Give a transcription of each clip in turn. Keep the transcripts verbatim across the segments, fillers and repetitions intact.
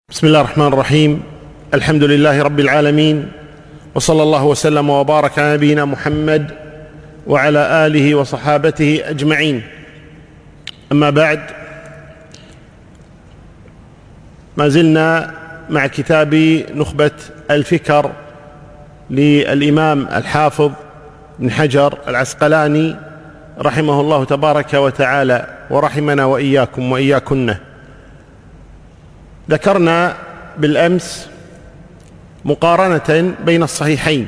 بسم الله الرحمن الرحيم. الحمد لله رب العالمين، وصلى الله وسلم وبارك على نبينا محمد وعلى آله وصحابته أجمعين. أما بعد، ما زلنا مع كتاب نخبة الفكر للإمام الحافظ ابن حجر العسقلاني رحمه الله تبارك وتعالى، ورحمنا وإياكم وإياكن. ذكرنا بالأمس مقارنة بين الصحيحين،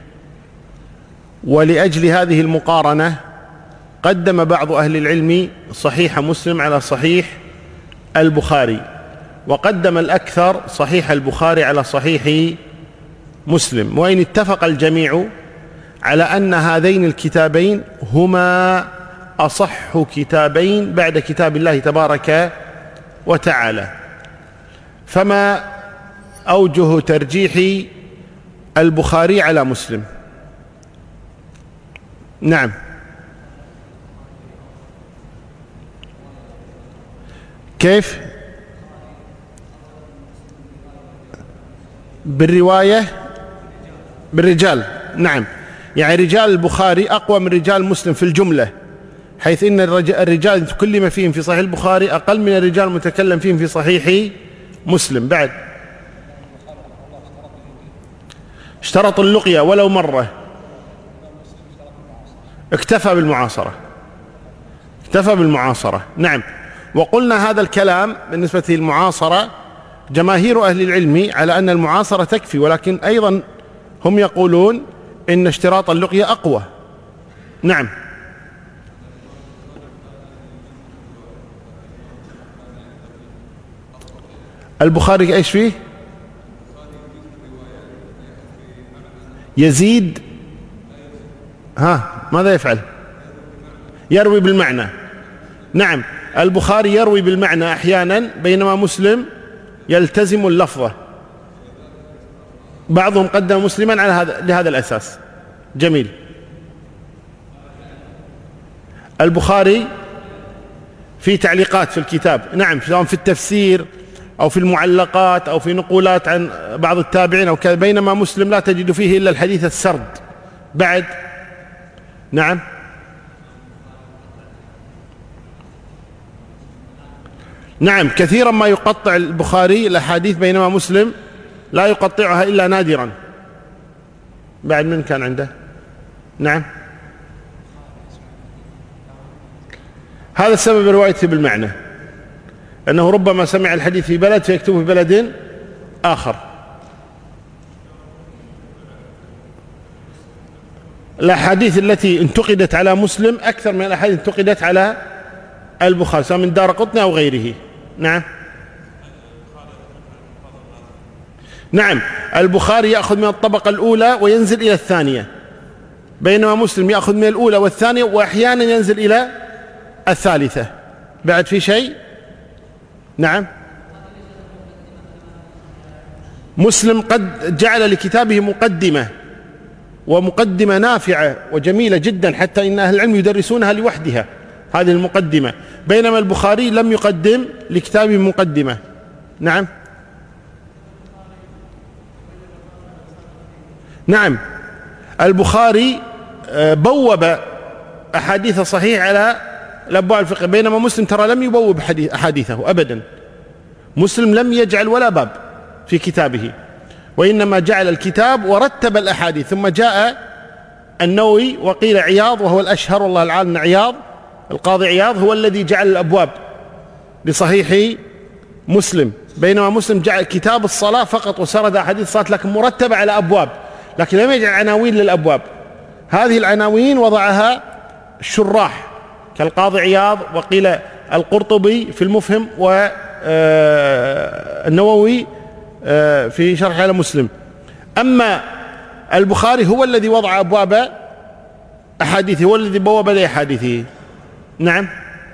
ولأجل هذه المقارنة قدم بعض أهل العلم صحيح مسلم على صحيح البخاري، وقدم الأكثر صحيح البخاري على صحيح مسلم، وإن اتفق الجميع على أن هذين الكتابين هما أصح كتابين بعد كتاب الله تبارك وتعالى. فما أوجه ترجيح البخاري على مسلم؟ نعم، كيف؟ بالرواية، بالرجال. نعم، يعني رجال البخاري أقوى من رجال مسلم في الجملة، حيث إن الرجال تكلم فيهم في صحيح البخاري أقل من الرجال المتكلم فيهم في صحيح مسلم. بعد اشترط اللقيا ولو مرة، اكتفى بالمعاصرة، اكتفى بالمعاصرة. نعم، وقلنا هذا الكلام بالنسبة للمعاصرة جماهير أهل العلم على أن المعاصرة تكفي، ولكن أيضا هم يقولون إن اشتراط اللقيا أقوى. نعم، البخاري ايش فيه؟ يزيد، ها ماذا يفعل؟ يروي بالمعنى. نعم، البخاري يروي بالمعنى أحيانا، بينما مسلم يلتزم اللفظة. بعضهم قدم مسلما على هذا لهذا الأساس. جميل. البخاري في تعليقات في الكتاب، نعم، سواء في التفسير أو في المعلقات أو في نقولات عن بعض التابعين أو كذا، بينما مسلم لا تجد فيه إلا الحديث السرد. بعد، نعم، نعم، كثيرا ما يقطع البخاري الأحاديث، بينما مسلم لا يقطعها إلا نادرا. بعد، من كان عنده؟ نعم، هذا السبب روايته بالمعنى، أنه ربما سمع الحديث في بلد فيكتبه في بلد آخر. الأحاديث التي انتقدت على مسلم أكثر من الأحاديث انتقدت على البخاري، سواء من دارقطني أو غيره. نعم، نعم، البخاري يأخذ من الطبقة الأولى وينزل إلى الثانية، بينما مسلم يأخذ من الأولى والثانية وأحيانا ينزل إلى الثالثة. بعد في شيء؟ نعم، مسلم قد جعل لكتابه مقدمة، ومقدمة نافعة وجميلة جدا، حتى إن أهل العلم يدرسونها لوحدها هذه المقدمة، بينما البخاري لم يقدم لكتابه مقدمة. نعم، نعم، البخاري بوب أحاديث صحيح على الأبواب الفقه، بينما مسلم ترى لم يبوب أحاديثه أبدا. مسلم لم يجعل ولا باب في كتابه، وإنما جعل الكتاب ورتب الأحاديث، ثم جاء النووي وقيل عياض، وهو الأشهر والله العالم، عياض القاضي عياض هو الذي جعل الأبواب لصحيح مسلم، بينما مسلم جعل كتاب الصلاة فقط وسرد أحاديث الصلاة لكن مرتبة على أبواب، لكن لم يجعل عناوين للأبواب. هذه العناوين وضعها الشراح كالقاضي عياض، وقيل القرطبي في المفهم، والنووي في شرح على مسلم. أما البخاري هو الذي وضع أبواب أحاديثه، هو الذي بوب لأحاديثه. نعم،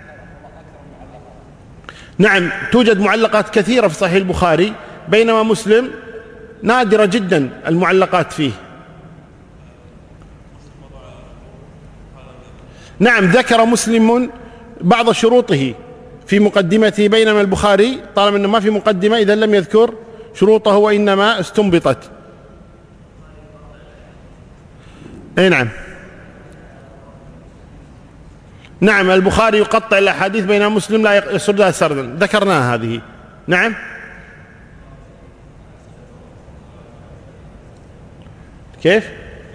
نعم، توجد معلقات كثيرة في صحيح البخاري، بينما مسلم نادرة جدا المعلقات فيه. نعم، ذكر مسلم بعض شروطه في مقدمته، بينما البخاري طالما أنه ما في مقدمة إذا لم يذكر شروطه وإنما استنبطت. أي نعم نعم البخاري يقطع الأحاديث، بينما مسلم لا يسردها سردا، ذكرناها هذه. نعم كيف؟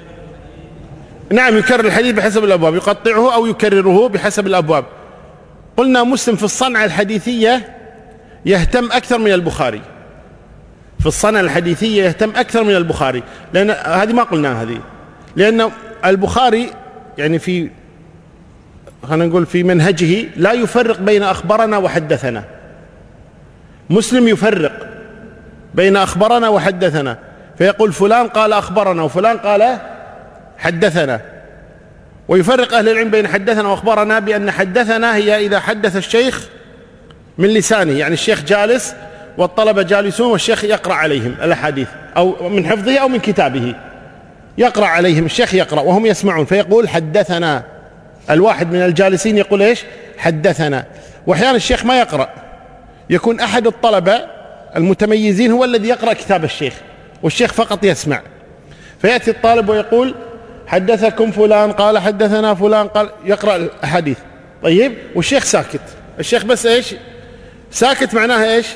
نعم يكرر الحديث بحسب الأبواب، يقطعه أو يكرره بحسب الأبواب. قلنا مسلم في الصنعة الحديثية يهتم أكثر من البخاري، في الصنعة الحديثية يهتم أكثر من البخاري، لأن هذه ما قلناها هذه، لأن البخاري يعني في خلينا نقول في منهجه لا يفرق بين أخبرنا وحدثنا. مسلم يفرق بين أخبرنا وحدثنا، فيقول فلان قال أخبرنا وفلان قال حدثنا. ويفرق أهل العلم بين حدثنا وأخبرنا بأن حدثنا هي إذا حدث الشيخ من لسانه، يعني الشيخ جالس والطلبة جالسون والشيخ يقرأ عليهم الأحاديث، أو من حفظه أو من كتابه يقرأ عليهم، الشيخ يقرأ وهم يسمعون فيقول حدثنا. الواحد من الجالسين يقول إيش؟ حدثنا. وأحيانا الشيخ ما يقرأ، يكون أحد الطلبة المتميزين هو الذي يقرأ كتاب الشيخ والشيخ فقط يسمع، فيأتي الطالب ويقول حدثكم فلان قال حدثنا فلان قال، يقرأ الحديث طيب والشيخ ساكت. الشيخ بس إيش؟ ساكت، معناها إيش؟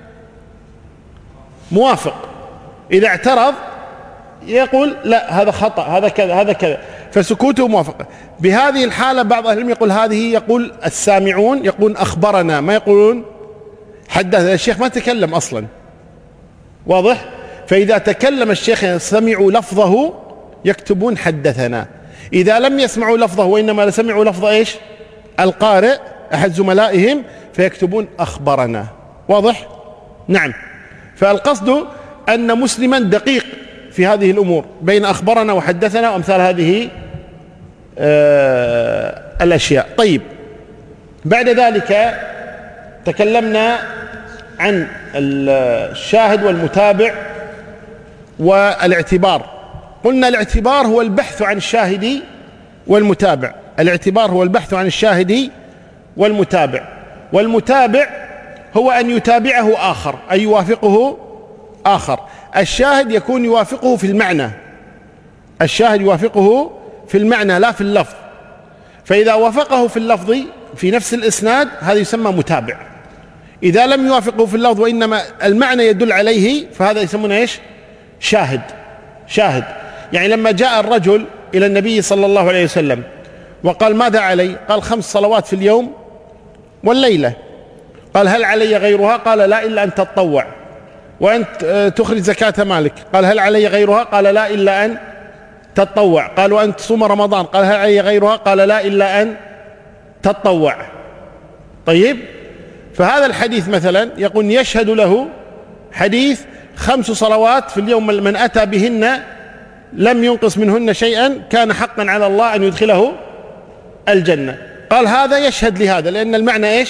موافق. إذا اعترض يقول لا هذا خطأ، هذا كذا هذا كذا، فسكوته موافقة. بهذه الحالة بعض أهل العلم يقول هذه، يقول السامعون يقول أخبرنا، ما يقولون حدثنا. الشيخ ما تكلم أصلا، واضح؟ فإذا تكلم الشيخ سمعوا لفظه يكتبون حدثنا، إذا لم يسمعوا لفظه وإنما سمعوا لفظ إيش؟ القارئ أحد زملائهم فيكتبون أخبرنا. واضح؟ نعم. فالقصد أن مسلما دقيق في هذه الأمور بين أخبرنا وحدثنا وأمثال هذه آه الأشياء. طيب بعد ذلك تكلمنا عن الشاهد والمتابع والاعتبار. قلنا الاعتبار هو البحث عن الشاهد والمتابع، الاعتبار هو البحث عن الشاهد والمتابع، والمتابع هو أن يتابعه آخر أي يوافقه آخر. الشاهد يكون يوافقه في المعنى، الشاهد يوافقه في المعنى لا في اللفظ، فإذا وافقه في اللفظ في نفس الإسناد هذا يسمى متابع. إذا لم يوافقه في اللفظ وإنما المعنى يدل عليه فهذا يسمونه إيش؟ شاهد. شاهد يعني لما جاء الرجل إلى النبي صلى الله عليه وسلم وقال ماذا علي؟ قال خمس صلوات في اليوم والليلة. قال هل علي غيرها؟ قال لا إلا أن تتطوع. وأنت تخرج زكاة مالك؟ قال هل علي غيرها؟ قال لا إلا أن تتطوع. قال وأنت تصوم رمضان؟ قال هل علي غيرها؟ قال لا إلا أن تتطوع. طيب فهذا الحديث مثلا يقول يشهد له حديث خمس صلوات في اليوم من أتى بهن لم ينقص منهن شيئا كان حقا على الله أن يدخله الجنة. قال هذا يشهد لهذا لأن المعنى إيش؟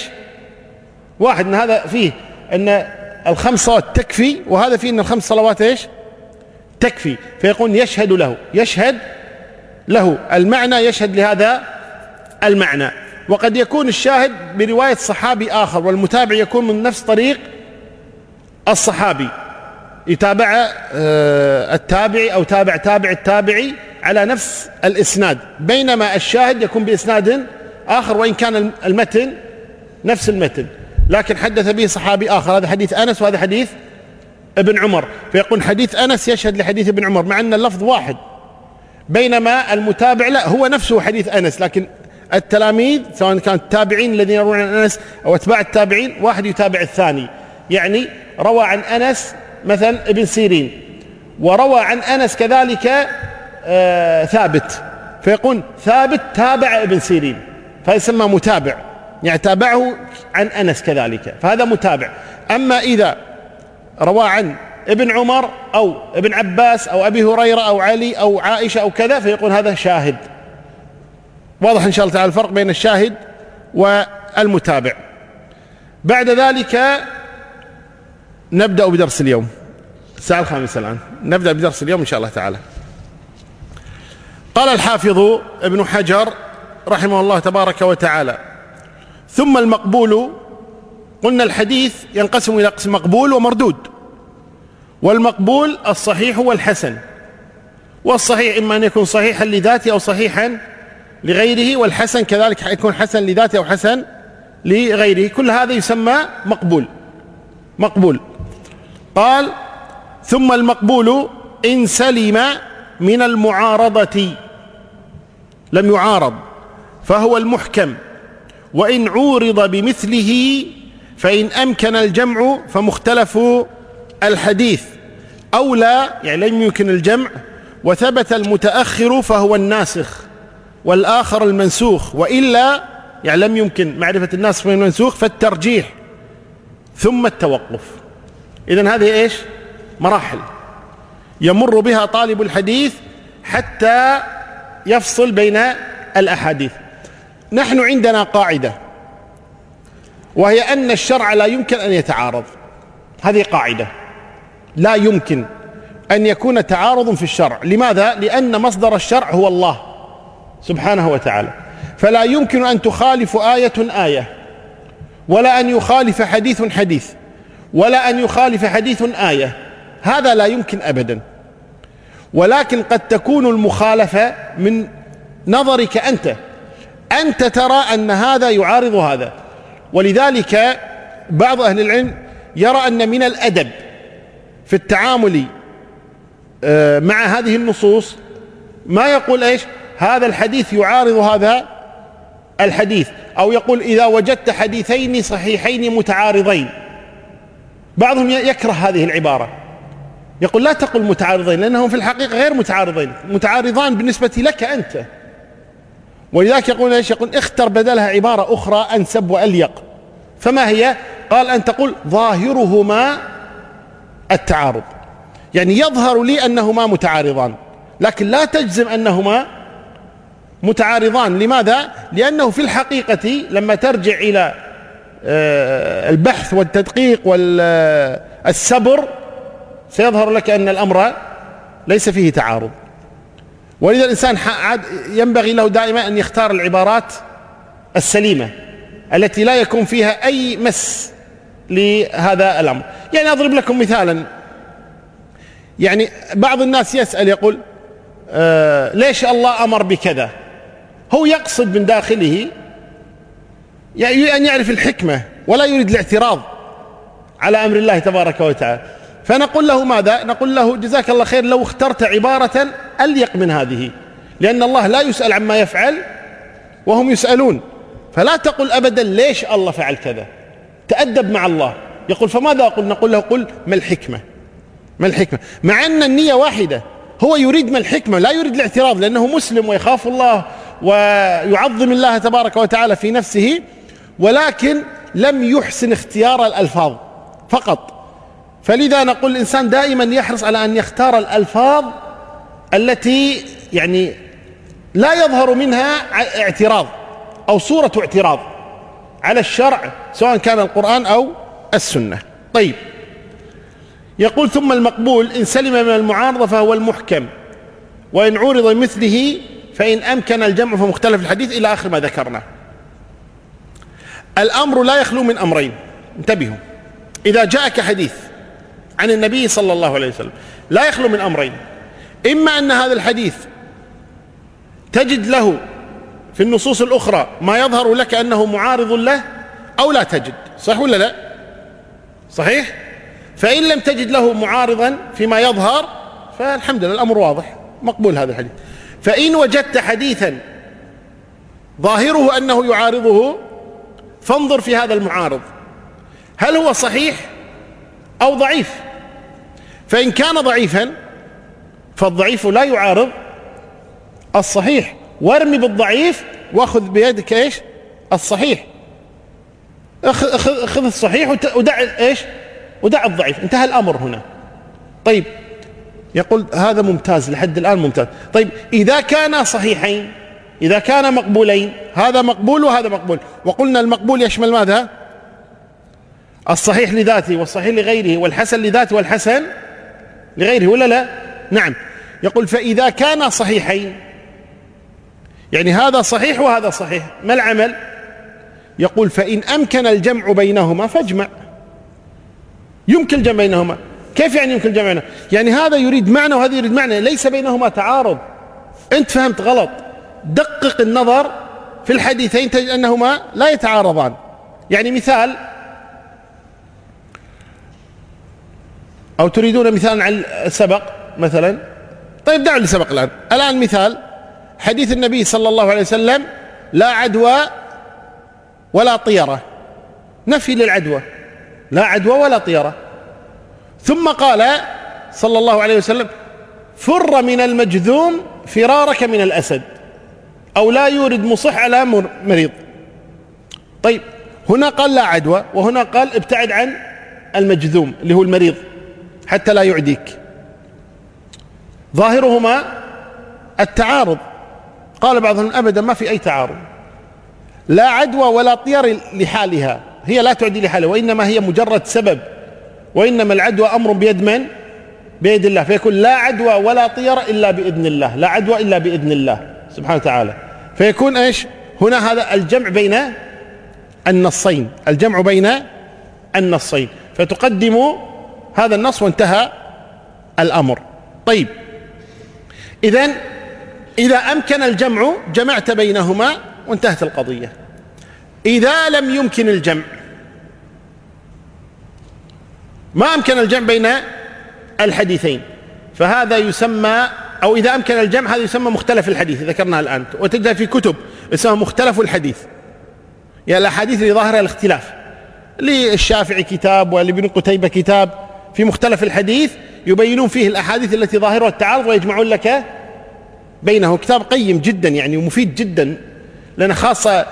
واحد، أن هذا فيه أن الخمس صلوات تكفي، وهذا فيه أن الخمس صلوات إيش؟ تكفي، فيقول يشهد له، يشهد له المعنى يشهد لهذا المعنى. وقد يكون الشاهد برواية صحابي آخر والمتابع يكون من نفس طريق الصحابي، يتابع التابعي أو تابع تابع التابعي على نفس الإسناد، بينما الشاهد يكون بإسناد آخر وإن كان المتن نفس المتن لكن حدث به صحابي آخر. هذا حديث أنس وهذا حديث ابن عمر، فيقول حديث أنس يشهد لحديث ابن عمر مع أن اللفظ واحد، بينما المتابع لا هو نفسه حديث أنس، لكن التلاميذ سواء كانوا التابعين الذين يروون عن أنس أو أتباع التابعين واحد يتابع الثاني. يعني روى عن أنس مثلا ابن سيرين وروى عن أنس كذلك آه ثابت، فيقول ثابت تابع ابن سيرين فيسمى متابع، يعني تابعه عن أنس كذلك فهذا متابع. أما إذا روى عن ابن عمر أو ابن عباس أو أبي هريرة أو علي أو عائشة أو كذا فيقول هذا شاهد. واضح إن شاء الله تعالى الفرق بين الشاهد والمتابع. بعد ذلك نبدأ بدرس اليوم، الساعة الخامسة الآن نبدأ بدرس اليوم إن شاء الله تعالى. قال الحافظ ابن حجر رحمه الله تبارك وتعالى: ثم المقبول قلنا الحديث ينقسم إلى قسم مقبول ومردود، والمقبول الصحيح والحسن، والصحيح إما أن يكون صحيحا لذاته أو صحيحا لغيره، والحسن كذلك يكون حسن لذاته أو حسن لغيره، كل هذا يسمى مقبول. مقبول. قال ثم المقبول إن سلم من المعارضة، لم يعارض، فهو المحكم، وإن عورض بمثله فإن أمكن الجمع فمختلف الحديث، أو لا يعني لم يمكن الجمع وثبت المتأخر فهو الناسخ والآخر المنسوخ، وإلا يعني لم يمكن معرفة الناسخ والمنسوخ فالترجيح ثم التوقف. إذن هذه إيش؟ مراحل يمر بها طالب الحديث حتى يفصل بين الأحاديث. نحن عندنا قاعدة، وهي أن الشرع لا يمكن أن يتعارض. هذه قاعدة، لا يمكن أن يكون تعارض في الشرع. لماذا؟ لأن مصدر الشرع هو الله سبحانه وتعالى، فلا يمكن أن تخالف آية آية، ولا أن يخالف حديث حديث، ولا أن يخالف حديث آية، هذا لا يمكن أبدا. ولكن قد تكون المخالفة من نظرك أنت، أنت ترى أن هذا يعارض هذا. ولذلك بعض أهل العلم يرى أن من الأدب في التعامل مع هذه النصوص ما يقول إيش؟ هذا الحديث يعارض هذا الحديث، أو يقول إذا وجدت حديثين صحيحين متعارضين. بعضهم يكره هذه العبارة، يقول لا تقل متعارضين، لأنهم في الحقيقة غير متعارضين، متعارضان بالنسبة لك أنت. ولذلك يقول إيش؟ يقول اختر بدلها عبارة أخرى أنسب وأليق. فما هي؟ قال أن تقول ظاهرهما التعارض، يعني يظهر لي أنهما متعارضان، لكن لا تجزم أنهما متعارضان. لماذا؟ لأنه في الحقيقة لما ترجع إلى البحث والتدقيق والسبر سيظهر لك أن الأمر ليس فيه تعارض. ولذا الإنسان ينبغي له دائما أن يختار العبارات السليمة التي لا يكون فيها أي مس لهذا الأمر. يعني أضرب لكم مثالا، يعني بعض الناس يسأل يقول آه ليش الله أمر بكذا؟ هو يقصد من داخله يعني أن يعرف الحكمة، ولا يريد الاعتراض على أمر الله تبارك وتعالى. فنقول له ماذا؟ نقول له جزاك الله خير لو اخترت عبارة أليق من هذه، لأن الله لا يسأل عما يفعل وهم يسألون. فلا تقل أبدا ليش الله فعل كذا، تأدب مع الله. يقول فماذا أقول؟ نقول له قل ما الحكمة، ما الحكمة، مع أن النية واحدة. هو يريد ما الحكمة، لا يريد الاعتراض، لأنه مسلم ويخاف الله ويعظم الله تبارك وتعالى في نفسه، ولكن لم يحسن اختيار الألفاظ فقط. فلذا نقول الإنسان دائما يحرص على أن يختار الألفاظ التي يعني لا يظهر منها اعتراض أو صورة اعتراض على الشرع، سواء كان القرآن أو السنة. طيب، يقول ثم المقبول إن سلم من المعارضة فهو المحكم، وإن عورض مثله فإن أمكن الجمع فمختلف الحديث، إلى آخر ما ذكرنا. الأمر لا يخلو من أمرين، انتبهوا. إذا جاءك حديث عن النبي صلى الله عليه وسلم لا يخلو من أمرين: إما أن هذا الحديث تجد له في النصوص الأخرى ما يظهر لك أنه معارض له، أو لا تجد. صح ولا لا؟ صحيح؟ فإن لم تجد له معارضا فيما يظهر فالحمد لله الأمر واضح، مقبول هذا الحديث. فإن وجدت حديثا ظاهره أنه يعارضه فانظر في هذا المعارض هل هو صحيح أو ضعيف. فإن كان ضعيفا فالضعيف لا يعارض الصحيح، وارمي بالضعيف واخذ بيدك ايش؟ الصحيح. اخذ الصحيح ودع ايش؟ ودع الضعيف. انتهى الأمر هنا. طيب، يقول هذا ممتاز لحد الآن ممتاز. طيب، إذا كان صحيحين، إذا كان مقبولين، هذا مقبول وهذا مقبول، وقلنا المقبول يشمل ماذا؟ الصحيح لذاته والصحيح لغيره، والحسن لذاته والحسن لغيره، ولا لا؟ نعم. يقول فإذا كان صحيحين، يعني هذا صحيح وهذا صحيح، ما العمل؟ يقول فإن أمكن الجمع بينهما فاجمع. يمكن الجمع بينهما. كيف يعني يمكن الجمع بينهما؟ يعني هذا يريد معنى وهذا يريد معنى، ليس بينهما تعارض. أنت فهمت غلط. دقق النظر في الحديثين تجد أنهما لا يتعارضان. يعني مثال، أو تريدون مثال عن السبق مثلا؟ طيب دعوا اللي سبق الآن. الآن مثال حديث النبي صلى الله عليه وسلم لا عدوى ولا طيرة، نفي للعدوى، لا عدوى ولا طيرة. ثم قال صلى الله عليه وسلم فر من المجذوم فرارك من الأسد، أو لا يورد مصح على مريض. طيب هنا قال لا عدوى، وهنا قال ابتعد عن المجذوم اللي هو المريض حتى لا يعديك. ظاهرهما التعارض. قال بعضهم أبدا ما في أي تعارض، لا عدوى ولا طير لحالها، هي لا تعدي لحالها، وإنما هي مجرد سبب، وإنما العدوى أمر بيد من؟ بيد الله. فيكون لا عدوى ولا طير إلا بإذن الله، لا عدوى إلا بإذن الله سبحانه وتعالى. فيكون إيش هنا؟ هذا الجمع بين النصين، الجمع بين النصين، فتقدم هذا النص وانتهى الأمر. طيب إذن إذا أمكن الجمع جمعت بينهما وانتهت القضية. إذا لم يمكن الجمع، ما أمكن الجمع بين الحديثين، فهذا يسمى، أو إذا أمكن الجمع هذا يسمى مختلف الحديث، ذكرناها الآن وتجدها في كتب اسمها مختلف الحديث، يعني الأحاديث اللي ظاهرها الاختلاف. للشافعي كتاب ولابن قتيبة كتاب في مختلف الحديث يبينون فيه الأحاديث التي ظاهرها التعارض ويجمعون لك بينه. كتاب قيم جدا يعني ومفيد جدا، لأن خاصة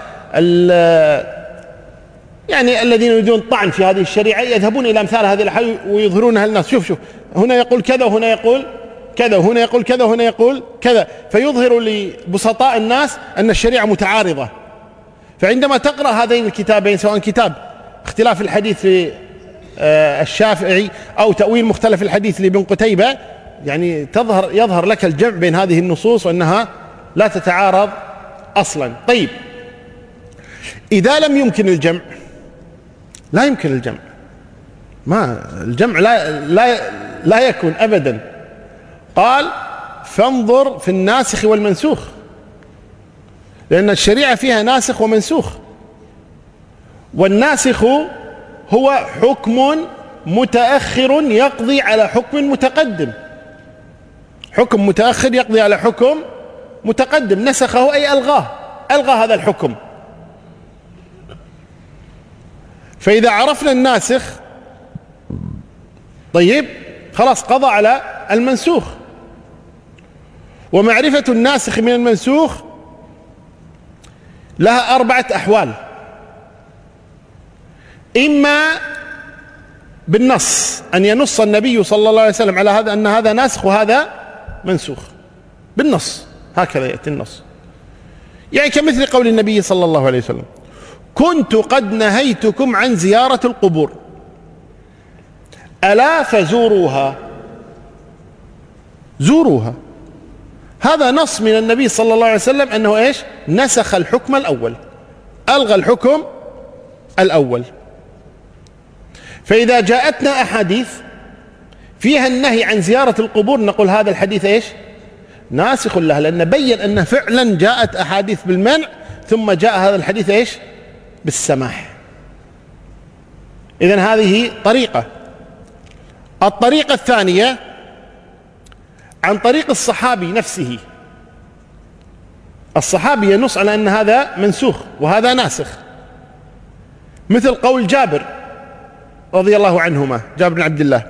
يعني الذين يريدون الطعن في هذه الشريعة يذهبون إلى أمثال هذه الأحاديث ويظهرونها للناس. شوف شوف هنا يقول كذا وهنا يقول كذا وهنا يقول كذا وهنا يقول كذا، فيظهر لبسطاء الناس أن الشريعة متعارضة. فعندما تقرأ هذين الكتابين، سواء كتاب اختلاف الحديث في الشافعي أو تأويل مختلف الحديث لابن قتيبة، يعني تظهر يظهر لك الجمع بين هذه النصوص وأنها لا تتعارض أصلا. طيب إذا لم يمكن الجمع، لا يمكن الجمع، ما الجمع لا لا لا يكون أبدا. قال فانظر في الناسخ والمنسوخ، لأن الشريعة فيها ناسخ ومنسوخ. والناسخ هو حكم متأخر يقضي على حكم متقدم، حكم متأخر يقضي على حكم متقدم، نسخه أي ألغاه، ألغى هذا الحكم. فإذا عرفنا الناسخ طيب خلاص قضى على المنسوخ. ومعرفة الناسخ من المنسوخ لها أربعة أحوال: إما بالنص، أن ينص النبي صلى الله عليه وسلم على هذا أن هذا ناسخ وهذا منسوخ بالنص، هكذا يأتي النص، يعني كمثل قول النبي صلى الله عليه وسلم كنت قد نهيتكم عن زيارة القبور ألا فزوروها، زوروها. هذا نص من النبي صلى الله عليه وسلم أنه إيش؟ نسخ الحكم الأول، ألغى الحكم الأول. فإذا جاءتنا أحاديث فيها النهي عن زيارة القبور نقول هذا الحديث إيش؟ ناسخ لها، لأن بين أن فعلا جاءت أحاديث بالمنع ثم جاء هذا الحديث إيش؟ بالسماح. إذن هذه طريقة. الطريقة الثانية عن طريق الصحابي نفسه، الصحابي ينص على أن هذا منسوخ وهذا ناسخ، مثل قول جابر رضي الله عنهما، جابر بن عبد الله: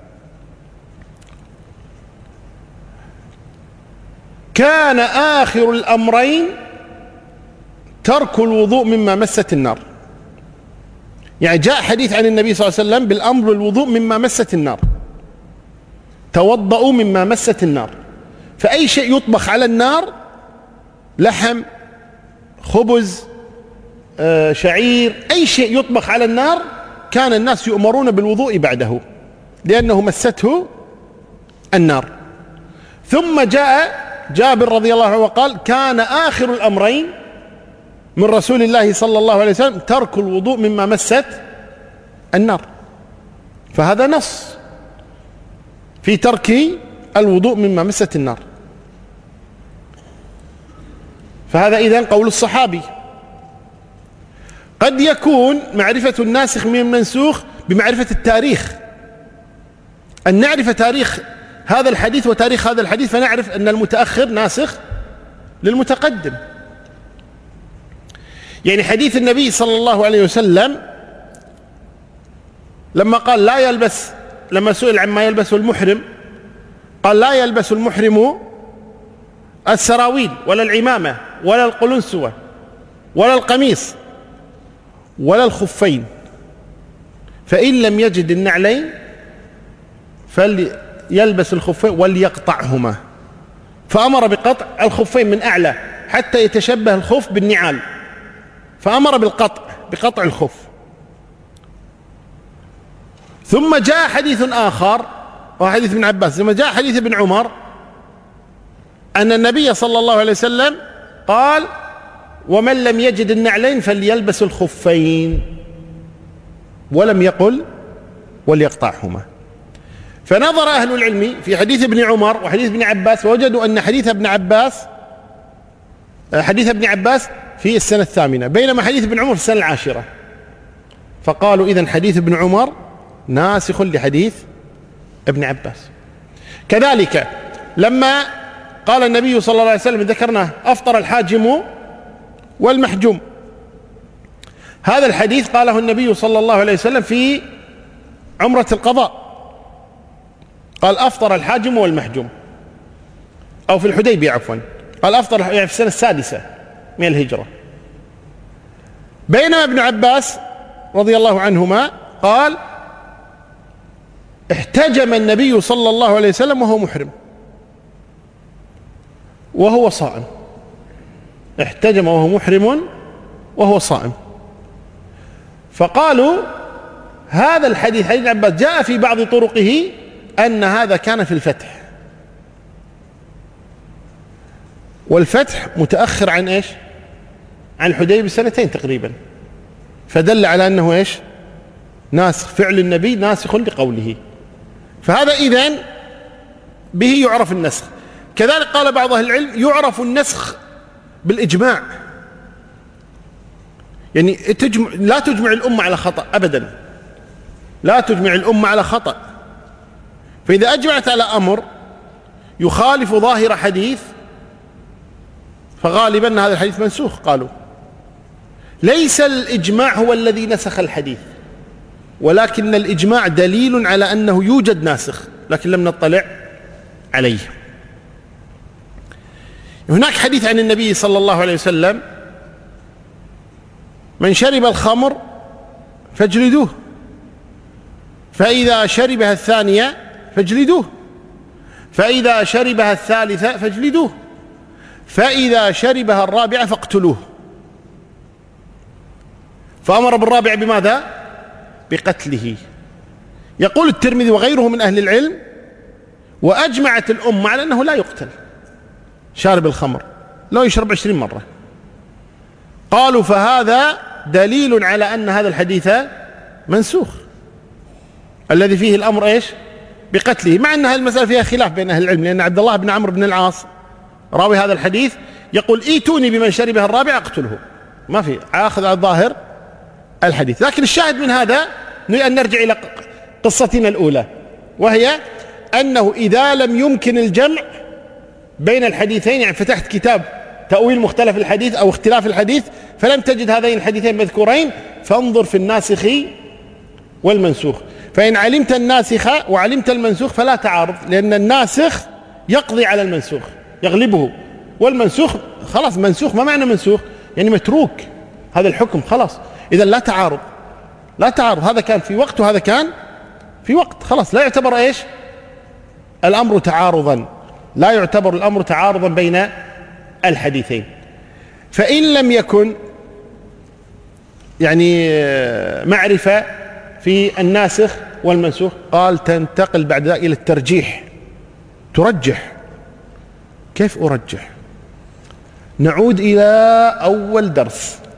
كان آخر الأمرين ترك الوضوء مما مست النار. يعني جاء حديث عن النبي صلى الله عليه وسلم بالأمر بالوضوء مما مست النار، توضؤوا مما مست النار. فأي شيء يطبخ على النار، لحم، خبز، شعير، أي شيء يطبخ على النار كان الناس يؤمرون بالوضوء بعده لأنه مسته النار. ثم جاء جابر رضي الله عنه وقال: كان آخر الأمرين من رسول الله صلى الله عليه وسلم ترك الوضوء مما مست النار، فهذا نص في ترك الوضوء مما مست النار. فهذا إذن قول الصحابي. قد يكون معرفة الناسخ من المنسوخ بمعرفة التاريخ، أن نعرف تاريخ هذا الحديث وتاريخ هذا الحديث فنعرف أن المتأخر ناسخ للمتقدم. يعني حديث النبي صلى الله عليه وسلم لما قال لا يلبس، لما سئل عما يلبس المحرم قال لا يلبس المحرم السراويل ولا العمامة ولا القلنسوة ولا القميص ولا الخفين، فإن لم يجد النعلين فليلبس الخفين وليقطعهما، فأمر بقطع الخفين من أعلى حتى يتشبه الخف بالنعال، فأمر بالقطع بقطع الخف. ثم جاء حديث آخر وحديث ابن عباس، ثم جاء حديث ابن عمر أن النبي صلى الله عليه وسلم قال ومن لم يجد النعلين فليلبس الخفين، ولم يقل وليقطعهما. فنظر أهل العلم في حديث ابن عمر وحديث ابن عباس ووجدوا أن حديث ابن عباس حديث ابن عباس في السنة الثامنة بينما حديث ابن عمر في السنة العاشرة، فقالوا إذن حديث ابن عمر ناسخ لحديث ابن عباس. كذلك لما قال النبي صلى الله عليه وسلم ذكرنا أفطر الحاجم والمحجوم، هذا الحديث قاله النبي صلى الله عليه وسلم في عمرة القضاء، قال أفطر الحاجم والمحجوم، أو في الحديبية عفوا، قال أفطر يعني في السنة السادسة من الهجرة. بينما ابن عباس رضي الله عنهما قال احتجم النبي صلى الله عليه وسلم وهو محرم وهو صائم، احتجم وهو محرم وهو صائم. فقالوا هذا الحديث حديث ابن عباس جاء في بعض طرقه أن هذا كان في الفتح، والفتح متأخر عن إيش؟ عن الحديبية بسنتين تقريبا، فدل على أنه إيش؟ ناسخ، فعل النبي ناسخ لقوله، فهذا إذن به يعرف النسخ. كذلك قال بعض أهل العلم يعرف النسخ بالإجماع، يعني تجمع لا تجمع الأمة على خطأ أبدا، لا تجمع الأمة على خطأ، فإذا أجمعت على أمر يخالف ظاهر حديث فغالبا هذا الحديث منسوخ. قالوا ليس الإجماع هو الذي نسخ الحديث، ولكن الإجماع دليل على أنه يوجد ناسخ لكن لم نطلع عليه. هناك حديث عن النبي صلى الله عليه وسلم من شرب الخمر فاجلدوه، فإذا شربها الثانية فاجلدوه، فإذا شربها الثالثة فاجلدوه، فإذا شربها الرابعة فاقتلوه. فأمر بالرابع بماذا؟ بقتله. يقول الترمذي وغيره من أهل العلم وأجمعت الأمة على أنه لا يقتل شارب الخمر لو يشرب عشرين مرة. قالوا فهذا دليل على أن هذا الحديث منسوخ الذي فيه الأمر إيش؟ بقتله، مع أن هذه المسألة فيها خلاف بين أهل العلم، لأن عبد الله بن عمرو بن العاص راوي هذا الحديث يقول ايتوني بمن شربها الرابع اقتله، ما في آخذ على ظاهر الحديث. لكن الشاهد من هذا أن نرجع إلى قصتنا الأولى، وهي أنه إذا لم يمكن الجمع بين الحديثين، يعني فتحت كتاب تأويل مختلف الحديث أو اختلاف الحديث فلم تجد هذين الحديثين مذكورين، فانظر في الناسخ والمنسوخ، فإن علمت الناسخ وعلمت المنسوخ فلا تعارض، لأن الناسخ يقضي على المنسوخ يغلبه، والمنسوخ خلاص منسوخ. ما معنى منسوخ؟ يعني متروك هذا الحكم خلاص، إذا لا تعارض، لا تعارض، هذا كان في وقت وهذا كان في وقت، خلاص لا يعتبر إيش الأمر تعارضا، لا يعتبر الأمر تعارضا بين الحديثين. فإن لم يكن يعني معرفة في الناسخ والمنسوخ قال تنتقل بعد ذلك إلى الترجيح، ترجح. كيف أرجح؟ نعود إلى أول درس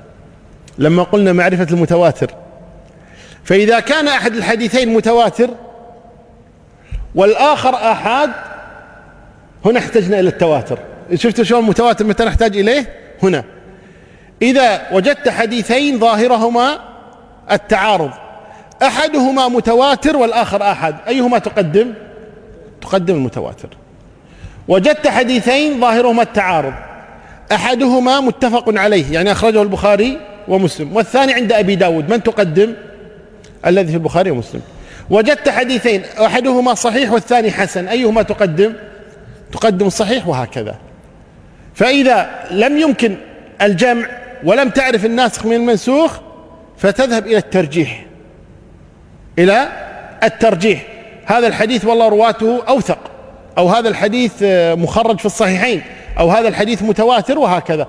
لما قلنا معرفة المتواتر. فإذا كان أحد الحديثين متواتر والآخر آحاد، هنا احتجنا إلى التواتر. شفتوا شلون المتواتر متى نحتاج إليه؟ هنا إذا وجدت حديثين ظاهرهما التعارض، أحدهما متواتر والآخر آحاد، أيهما تقدم؟ تقدم المتواتر. وجدت حديثين ظاهرهما التعارض، أحدهما متفق عليه يعني أخرجه البخاري ومسلم، والثاني عند أبي داود، من تقدم؟ الذي في البخاري ومسلم. وجدت حديثين أحدهما صحيح والثاني حسن، أيهما تقدم؟ تقدم الصحيح، وهكذا. فإذا لم يمكن الجمع ولم تعرف الناسخ من المنسوخ فتذهب إلى الترجيح، إلى الترجيح. هذا الحديث والله رواته أوثق، أو هذا الحديث مخرج في الصحيحين، أو هذا الحديث متواتر، وهكذا.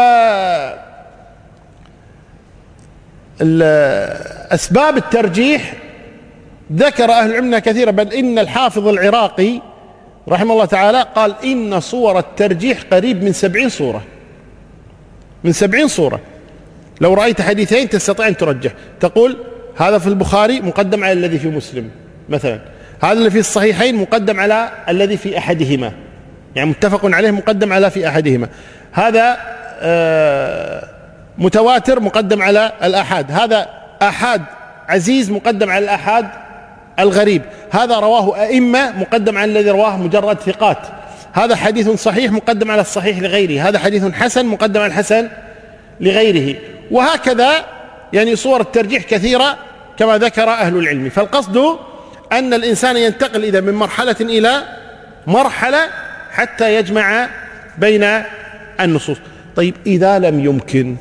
وأسباب الترجيح ذكر أهل العلم كثيرا، بل إن الحافظ العراقي رحمه الله تعالى قال إن صور الترجيح قريب من سبعين صورة، من سبعين صورة. لو رأيت حديثين تستطيع أن ترجح، تقول هذا في البخاري مقدم على الذي في مسلم مثلا، هذا اللي في الصحيحين مقدم على الذي في أحدهما، يعني متفق عليه مقدم على في أحدهما، هذا آه متواتر مقدم على الآحاد، هذا آحاد عزيز مقدم على الآحاد الغريب، هذا رواه أئمة مقدم على الذي رواه مجرد ثقات، هذا حديث صحيح مقدم على الصحيح لغيره، هذا حديث حسن مقدم على الحسن لغيره، وهكذا. يعني صور الترجيح كثيرة كما ذكر أهل العلم. فالقصد أن الإنسان ينتقل إذا من مرحلة إلى مرحلة حتى يجمع بين النصوص. طيب إذا لم يمكن،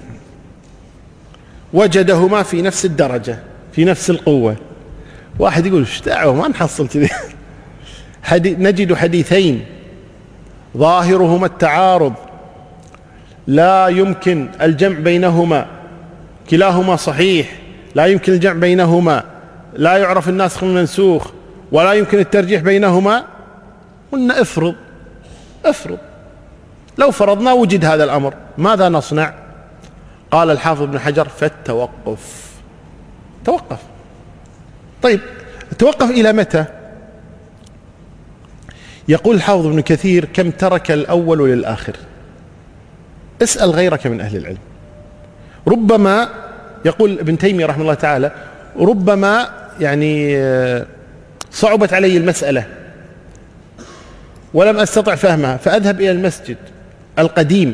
وجدهما في نفس الدرجة في نفس القوة، واحد يقول ايش دعوه ما نحصل كذا، نجد حديثين ظاهرهما التعارض لا يمكن الجمع بينهما، كلاهما صحيح لا يمكن الجمع بينهما، لا يعرف الناسخ من المنسوخ، ولا يمكن الترجيح بينهما. قلنا افرض افرض لو فرضنا وجد هذا الأمر ماذا نصنع؟ قال الحافظ ابن حجر فالتوقف. توقف. طيب توقف إلى متى؟ يقول الحافظ ابن كثير كم ترك الأول للآخر. اسأل غيرك من أهل العلم. ربما يقول ابن تيمية رحمه الله تعالى ربما يعني صعبت علي المسألة ولم أستطع فهمها، فأذهب إلى المسجد القديم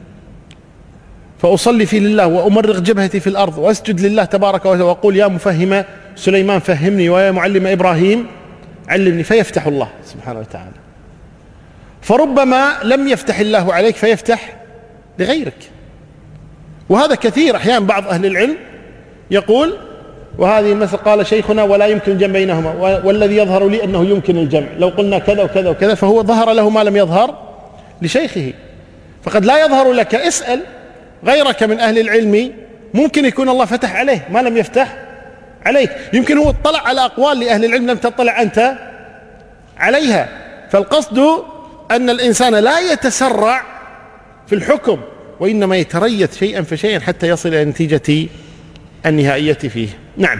فأصلي فيه لله وأمرغ جبهتي في الأرض وأسجد لله تبارك وتعالى وأقول يا مفهم سليمان فهمني ويا معلم إبراهيم علمني، فيفتح الله سبحانه وتعالى. فربما لم يفتح الله عليك فيفتح لغيرك، وهذا كثير. أحيانا بعض أهل العلم يقول وهذه المسألة قال شيخنا ولا يمكن الجمع بينهما، والذي يظهر لي أنه يمكن الجمع، لو قلنا كذا وكذا وكذا فهو ظهر له ما لم يظهر لشيخه، فقد لا يظهر لك. اسأل غيرك من أهل العلم، ممكن يكون الله فتح عليه ما لم يفتح عليك، يمكن هو اطلع على أقوال لأهل العلم لم تطلع أنت عليها. فالقصد أن الإنسان لا يتسرع في الحكم، وإنما يتريث شيئا فشيئا حتى يصل إلى نتيجة النهائية فيه. نعم.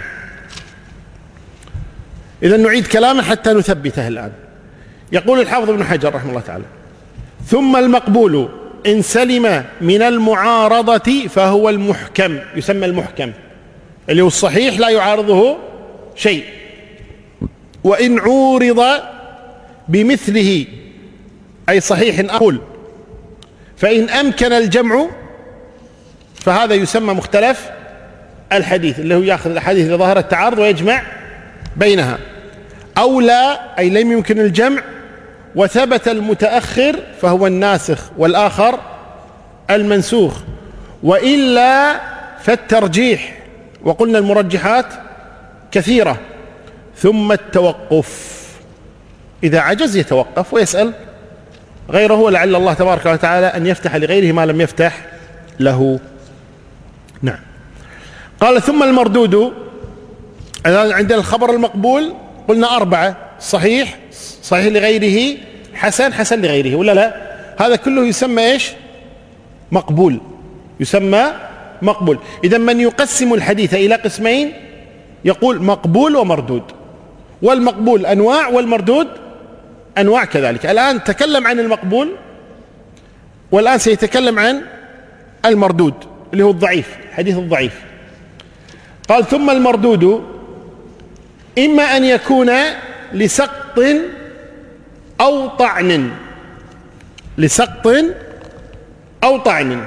إذا نعيد كلامه حتى نثبته الآن. يقول الحافظ ابن حجر رحمه الله تعالى ثم المقبول إن سلم من المعارضة فهو المحكم، يسمى المحكم اللي هو الصحيح لا يعارضه شيء، وإن عورض بمثله أي صحيح أقول فإن أمكن الجمع فهذا يسمى مختلف الحديث، اللي هو يأخذ الحديث اللي ظاهر التعارض ويجمع بينها، أو لا أي لم يمكن الجمع وثبت المتأخر فهو الناسخ والآخر المنسوخ، وإلا فالترجيح، وقلنا المرجحات كثيرة. ثم التوقف، إذا عجز يتوقف ويسأل غيره، ولعل الله تبارك وتعالى أن يفتح لغيره ما لم يفتح له. نعم. قال ثم المردود، عندنا الخبر المقبول قلنا أربعة: صحيح، صحيح لغيره، حسن، حسن لغيره، ولا لا؟ هذا كله يسمى إيش؟ مقبول، يسمى مقبول. إذا من يقسم الحديث إلى قسمين يقول مقبول ومردود، والمقبول أنواع والمردود أنواع كذلك. الآن تكلم عن المقبول، والآن سيتكلم عن المردود اللي هو الضعيف، الحديث الضعيف. قال ثم المردود إما أن يكون لسقط أو طعن، لسقط أو طعن.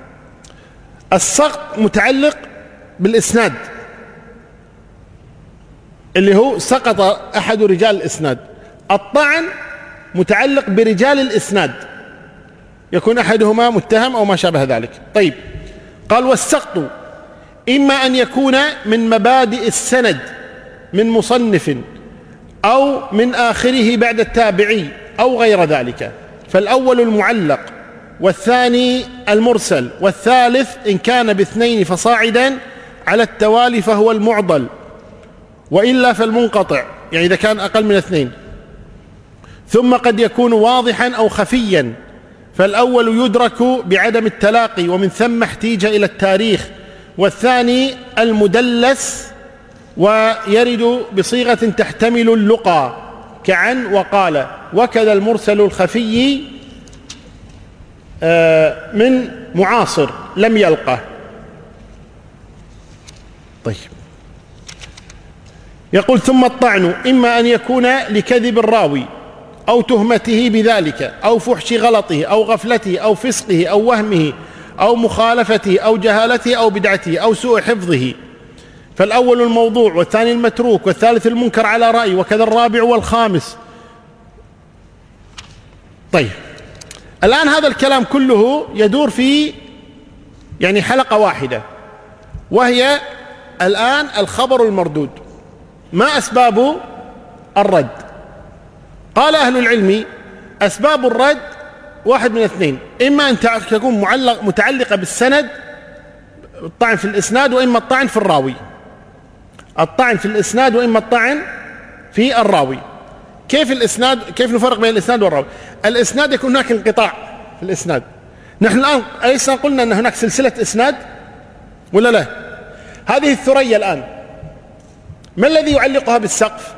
السقط متعلق بالإسناد اللي هو سقط أحد رجال الإسناد، الطعن متعلق برجال الإسناد، يكون أحدهما متهم أو ما شابه ذلك. طيب، قال والسقط إما أن يكون من مبادئ السند من مصنف أو من آخره بعد التابعي أو غير ذلك، فالأول المعلق، والثاني المرسل، والثالث إن كان باثنين فصاعدا على التوالي فهو المعضل، وإلا فالمنقطع، يعني إذا كان أقل من اثنين. ثم قد يكون واضحا أو خفيا، فالأول يدرك بعدم التلاقي ومن ثم احتيج إلى التاريخ، والثاني المدلس ويرد بصيغة تحتمل اللقى كعن وقال، وكذا المرسل الخفي من معاصر لم يلقه. طيب، يقول ثم الطعن إما أن يكون لكذب الراوي أو تهمته بذلك أو فحش غلطه أو غفلته أو فسقه أو وهمه أو مخالفته أو جهالته أو بدعته أو سوء حفظه، فالأول الموضوع، والثاني المتروك، والثالث المنكر على رأي، وكذا الرابع والخامس. طيب، الآن هذا الكلام كله يدور في يعني حلقة واحدة، وهي الآن الخبر المردود. ما أسباب الرد؟ قال أهل العلم أسباب الرد واحد من اثنين، إما أن تكون معلق متعلقة بالسند، الطعن في الإسناد، وإما الطعن في الراوي. الطعن في الإسناد وإما الطعن في الراوي. كيف الإسناد؟ كيف نفرق بين الإسناد والراوي؟ الإسناد يكون هناك انقطاع في الإسناد. نحن الآن أليس قلنا أن هناك سلسلة إسناد ولا لا؟ هذه الثريا الآن ما الذي يعلقها بالسقف؟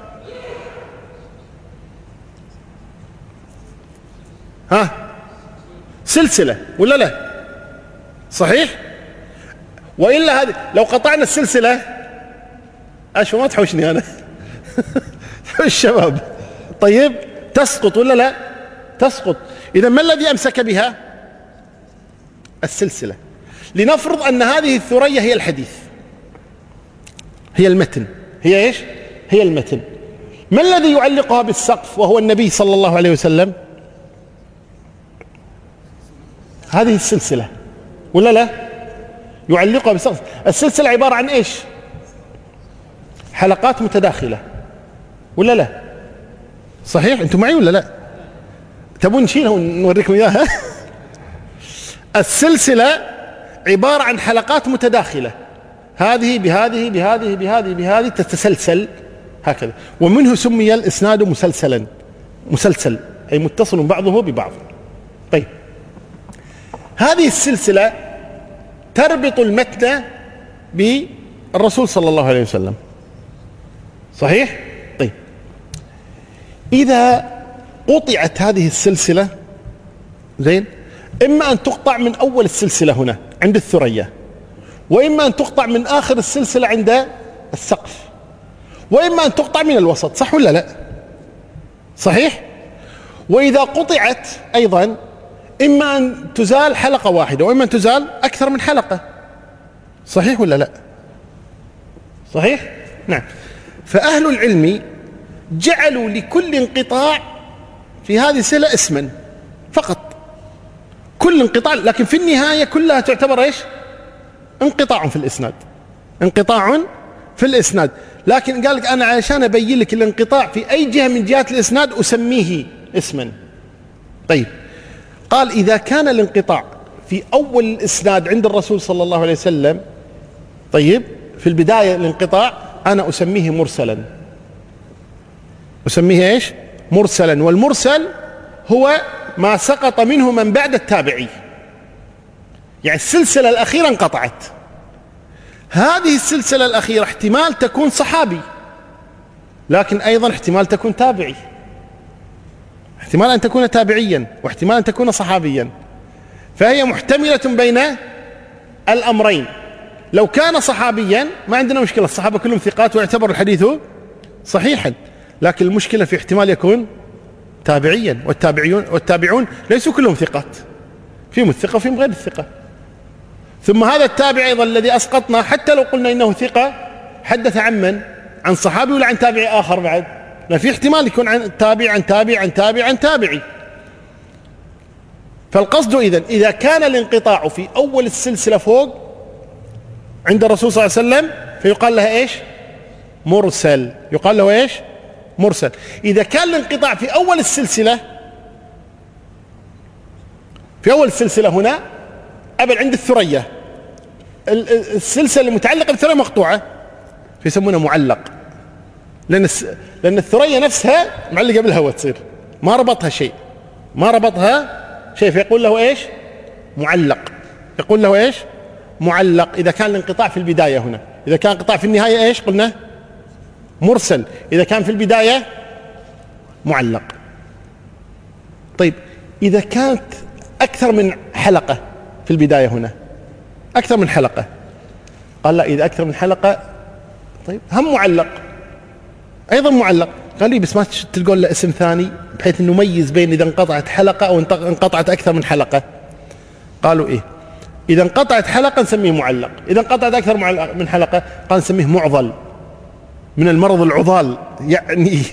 ها؟ سلسلة ولا لا؟ صحيح؟ وإلا هذه لو قطعنا السلسلة أشو ما تحوشني أنا تحوش الشباب. طيب، تسقط ولا لا؟ تسقط. إذا ما الذي أمسك بها؟ السلسلة. لنفرض أن هذه الثريا هي الحديث، هي المتن، هي إيش؟ هي المتن. ما الذي يعلقها بالسقف وهو النبي صلى الله عليه وسلم؟ هذه السلسلة ولا لا؟ يعلقها بالسقف. السلسلة عبارة عن إيش؟ حلقات متداخلة ولا لا؟ صحيح؟ أنتم معي ولا لا؟ تبون نشيلها ونوريكم إياها؟ السلسلة عبارة عن حلقات متداخلة، هذه بهذه بهذه بهذه بهذه تتسلسل هكذا، ومنه سمي الإسناد مسلسلا، مسلسل أي متصل بعضه ببعض. طيب، هذه السلسلة تربط المتن بالرسول صلى الله عليه وسلم، صحيح؟ طيب، إذا قطعت هذه السلسلة، زين، إما أن تقطع من أول السلسلة هنا عند الثريا، وإما أن تقطع من آخر السلسلة عند السقف، وإما أن تقطع من الوسط، صح ولا لا؟ صحيح؟ وإذا قطعت أيضا إما أن تزال حلقة واحدة، وإما أن تزال أكثر من حلقة، صحيح ولا لا؟ صحيح؟ نعم. فأهل العلم جعلوا لكل انقطاع في هذه السلسلة اسما فقط، كل انقطاع، لكن في النهاية كلها تعتبر إيش؟ انقطاع في الإسناد، انقطاع في الإسناد. لكن قال لك أنا علشان أبين لك الانقطاع في أي جهة من جهات الإسناد أسميه اسما. طيب، قال إذا كان الانقطاع في أول الإسناد عند الرسول صلى الله عليه وسلم، طيب، في البداية الانقطاع أنا أسميه مرسلا، أسميه إيش؟ مرسلا. والمرسل هو ما سقط منه من بعد التابعي، يعني السلسلة الأخيرة انقطعت، هذه السلسلة الأخيرة احتمال تكون صحابي، لكن أيضا احتمال تكون تابعي، احتمال أن تكون تابعيا واحتمال أن تكون صحابيا، فهي محتملة بين الأمرين. لو كان صحابيا ما عندنا مشكلة، الصحابة كلهم ثقات ويعتبر الحديث صحيحا، لكن المشكلة في احتمال يكون تابعيا، والتابعون والتابعون ليسوا كلهم ثقات، فيهم الثقة وفيهم غير الثقة. ثم هذا التابع أيضا الذي أسقطنا، حتى لو قلنا إنه ثقة، حدث عن من؟ عن صحابي ولا عن تابعي آخر بعد؟ لا، في احتمال يكون عن تابع عن تابع عن تابع عن تابعي. فالقصد إذن إذا كان الانقطاع في أول السلسلة فوق عند الرسول صلى الله عليه وسلم فيقال لها إيش؟ مرسل، يقال له إيش؟ مرسل. إذا كان الانقطاع في أول السلسلة في أول السلسلة هنا أبل عند الثريا، السلسلة المتعلقة بالثريا مقطوعة فيسمونها معلق، لأن لأن الثريا نفسها معلقة بالهواء، تصير ما ربطها شيء ما ربطها شيء فيقول له إيش؟ معلق. يقول له إيش؟ معلق. إذا كان الانقطاع في البداية هنا، إذا كان انقطاع في النهاية إيش قلنا؟ مرسل. إذا كان في البداية معلق. طيب إذا كانت أكثر من حلقة في البداية هنا، أكثر من حلقة، قال لا، إذا أكثر من حلقة طيب هم معلق أيضا معلق. قال لي بس ما تلقون له اسم ثاني بحيث نميز بين إذا انقطعت حلقة أو انقطعت أكثر من حلقة. قالوا إيه؟ إذا انقطعت حلقة نسميه معلق، إذا انقطعت أكثر من حلقة قال نسميه معضل، من المرض العضال يعني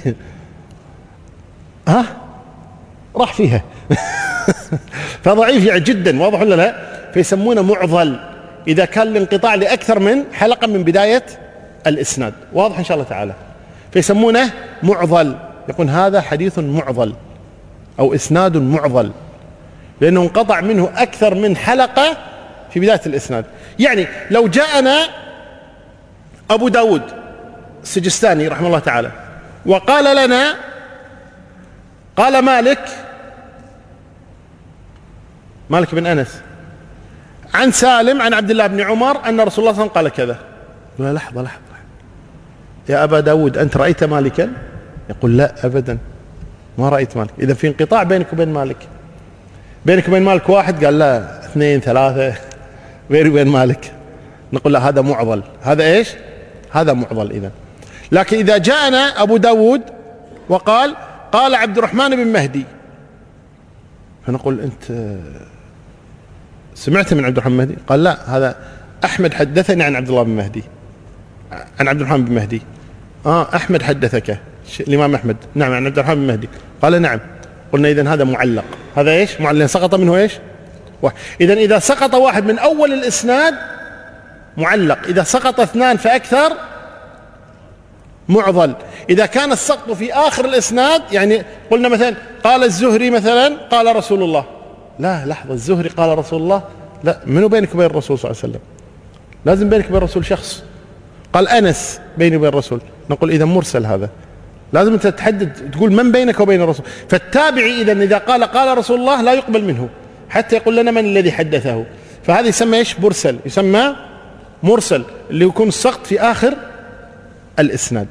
ها راح فيها فضعيف يعني جدا، واضح ولا لا؟ فيسمونه معضل إذا كان الانقطاع لأكثر من حلقة من بداية الإسناد، واضح إن شاء الله تعالى. فيسمونه معضل، يقول هذا حديث معضل أو إسناد معضل، لأنه انقطع منه أكثر من حلقة في بداية الإسناد. يعني لو جاءنا أبو داود السجستاني رحمه الله تعالى وقال لنا قال مالك مالك بن أنس عن سالم عن عبد الله بن عمر أن رسول الله صلى الله عليه وسلم قال كذا، يقول لحظة لحظة يا أبا داود أنت رأيت مالكا؟ يقول لا أبدا ما رأيت مالك. إذا في انقطاع بينك وبين مالك، بينك وبين مالك واحد، قال لا اثنين ثلاثة بيني وبين مالك، نقول لا هذا معضل. هذا إيش؟ هذا معضل. إذا لكن إذا جاءنا أبو داود وقال قال عبد الرحمن بن مهدي، فنقول أنت سمعت من عبد الرحمن بن مهدي؟ قال لا، هذا أحمد حدثني عن عبد الله بن مهدي، عن عبد الرحمن بن مهدي. آه أحمد حدثك الإمام أحمد؟ نعم عن عبد الرحمن بن مهدي. قال نعم. قلنا إذن هذا معلق. هذا إيش؟ معلق سقط منه إيش؟ واحد. إذن إذا سقط واحد من أول الإسناد معلق، إذا سقط اثنان فأكثر معضل. إذا كان السقط في آخر الإسناد، يعني قلنا مثلا قال الزهري مثلا قال رسول الله، لا لحظة، الزهري قال رسول الله، لا، منو بينك وبين الرسول صلى الله عليه وسلم؟ لازم بينك وبين الرسول شخص. قال أنس بيني وبين الرسول، نقول إذا مرسل، هذا لازم أنت تحدد تقول من بينك وبين الرسول. فالتابعي إذا إذا قال قال رسول الله لا يقبل منه حتى يقول لنا من الذي حدثه، فهذا يسمى إيش؟ مرسل، يسمى مرسل اللي يكون السقط في آخر الإسناد.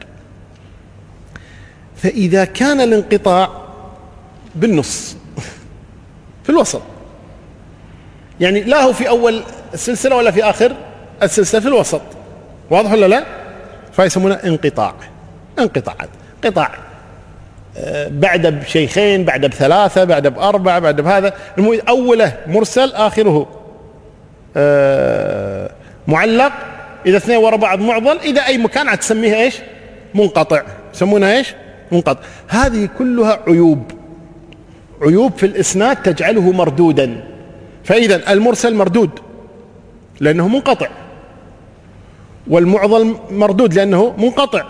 فإذا كان الانقطاع بالنص في الوسط، يعني لا هو في أول السلسلة ولا في آخر السلسلة، في الوسط، واضح ولا لا؟ فيسمونه انقطاع. انقطاعات قطاع بعد بشيخين، بعد بثلاثة، بعد بأربعة، بعد بهذا، أوله مرسل آخره معلق، إذا اثنين وراء بعض معضل، إذا أي مكان عاد تسميها إيش؟ منقطع، يسمونها إيش؟ منقطع. هذه كلها عيوب عيوب في الإسناد تجعله مردودا. فإذا المرسل مردود لأنه منقطع، والمعضل مردود لأنه منقطع،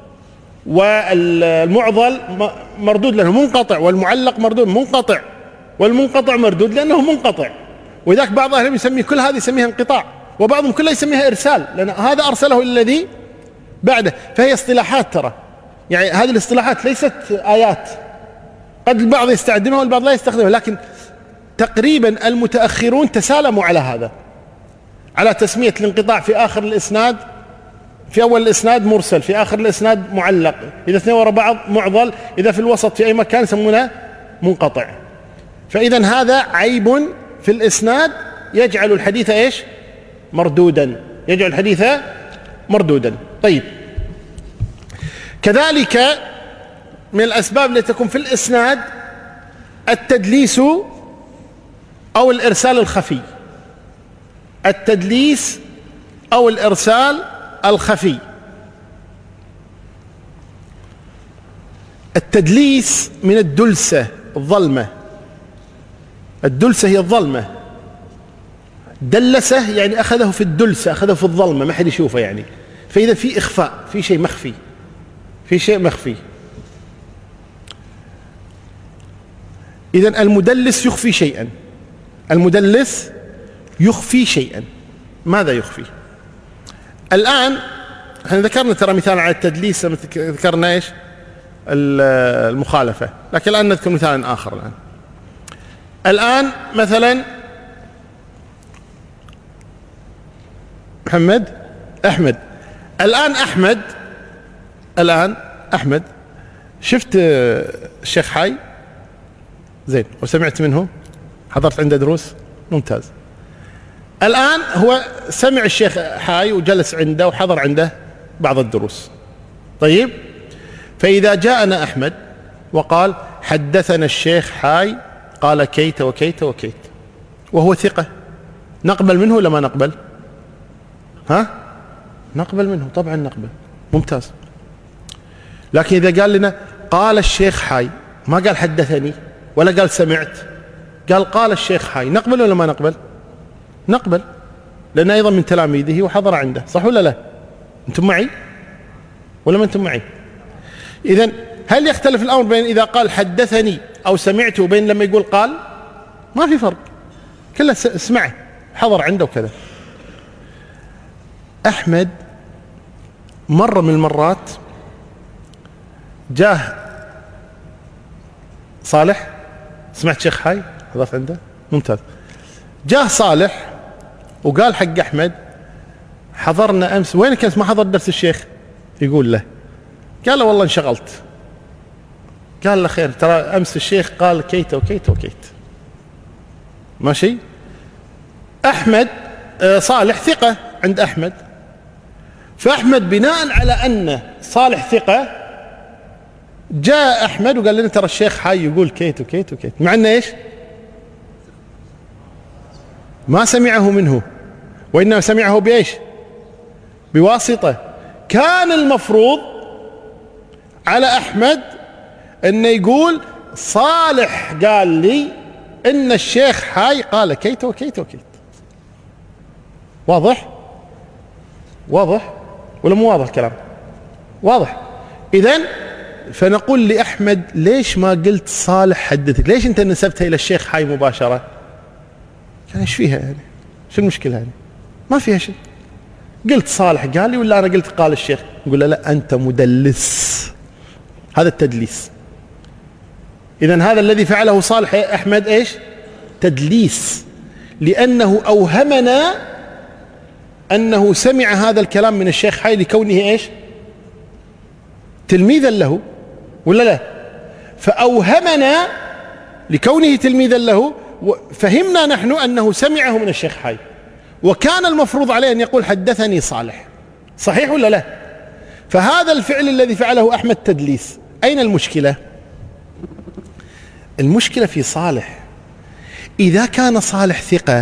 والمعضل مردود لأنه منقطع، والمعلق مردود منقطع، والمنقطع مردود لأنه منقطع. وذاك بعض أهلهم يسمي كل هذه يسميها انقطاع، وبعضهم كله يسميها إرسال، لأن هذا أرسله الذي بعده. فهي اصطلاحات، ترى يعني هذه الاصطلاحات ليست آيات، قد البعض يستخدمها والبعض لا يستخدمها، لكن تقريبا المتأخرون تسالموا على هذا، على تسمية الانقطاع في آخر الإسناد، في أول الإسناد مرسل، في آخر الإسناد معلق، إذا اثنين وراء بعض معضل، إذا في الوسط في أي مكان يسمونه منقطع. فإذا هذا عيب في الإسناد يجعل الحديث إيش؟ مردودا، يجعل الحديث مردودا. طيب، كذلك من الأسباب التي تكون في الإسناد التدليس أو الإرسال الخفي. التدليس أو الإرسال الخفي. التدليس من الدلسة، الظلمة. الدلسة هي الظلمة. دلسه يعني أخذه في الدلسة، أخذه في الظلمة، ما حد يشوفه يعني. فإذا في إخفاء، في شيء مخفي، في شيء مخفي. إذن المدلس يخفي شيئا. المدلس يخفي شيئا. ماذا يخفي؟ الآن احنا ذكرنا ترى مثال على التدليس، ذكرنا ايش؟ المخالفة، لكن الآن نذكر مثال آخر. الآن الآن مثلا محمد أحمد الآن أحمد الآن أحمد شفت الشيخ حي زين وسمعت منه، حضرت عنده دروس، ممتاز. الآن هو سمع الشيخ حي وجلس عنده وحضر عنده بعض الدروس. طيب، فإذا جاءنا أحمد وقال حدثنا الشيخ حي قال كيت وكيت وكيت، وهو ثقة، نقبل منه ولا ما نقبل؟ ها؟ نقبل منه طبعا، نقبل، ممتاز. لكن إذا قال لنا قال الشيخ حي، ما قال حدثني ولا قال سمعت، قال قال الشيخ حي، نقبل ولا ما نقبل؟ نقبل، لأنه أيضا من تلاميذه وحضر عنده، صح ولا لا؟ أنتم معي ولا ما أنتم معي؟ إذن هل يختلف الأمر بين إذا قال حدثني أو سمعت وبين لما يقول قال؟ ما في فرق، كله اسمعه، حضر عنده وكذا. أحمد مرة من المرات جاه صالح، سمعت شيخ حي حضرت عنده، ممتاز. جاه صالح وقال حق أحمد حضرنا أمس، وين كنت ما حضر درس الشيخ؟ يقول له، قال له والله انشغلت. قال له خير، ترى أمس الشيخ قال كيت وكيت وكيت، ماشي. أحمد آه صالح ثقة عند أحمد، فأحمد بناء على أن صالح ثقة جاء أحمد وقال لنا ترى الشيخ حي يقول كيت وكيت وكيت، مع أنه إيش؟ ما سمعه منه، وإنما سمعه بإيش؟ بواسطة. كان المفروض على أحمد أنه يقول صالح قال لي إن الشيخ حي قال كيت وكيت وكيت. واضح؟ واضح ولا مو واضح الكلام؟ واضح. إذن فنقول لأحمد ليش ما قلت صالح حدثك؟ ليش أنت نسبتها إلى الشيخ حي مباشرة؟ كان إيش فيها يعني؟ شو المشكلة يعني؟ ما فيها شيء. قلت صالح قال لي ولا أنا قلت قال الشيخ؟ نقول له لا، أنت مدلس، هذا التدليس. إذن هذا الذي فعله صالح أحمد إيش؟ تدليس، لأنه أوهمنا أنه سمع هذا الكلام من الشيخ حي لكونه إيش؟ تلميذا له، ولا لا؟ فأوهمنا لكونه تلميذا له، فهمنا نحن أنه سمعه من الشيخ حي، وكان المفروض عليه أن يقول حدثني صالح، صحيح ولا لا؟ فهذا الفعل الذي فعله أحمد تدليس. أين المشكلة؟ المشكلة في صالح. إذا كان صالح ثقة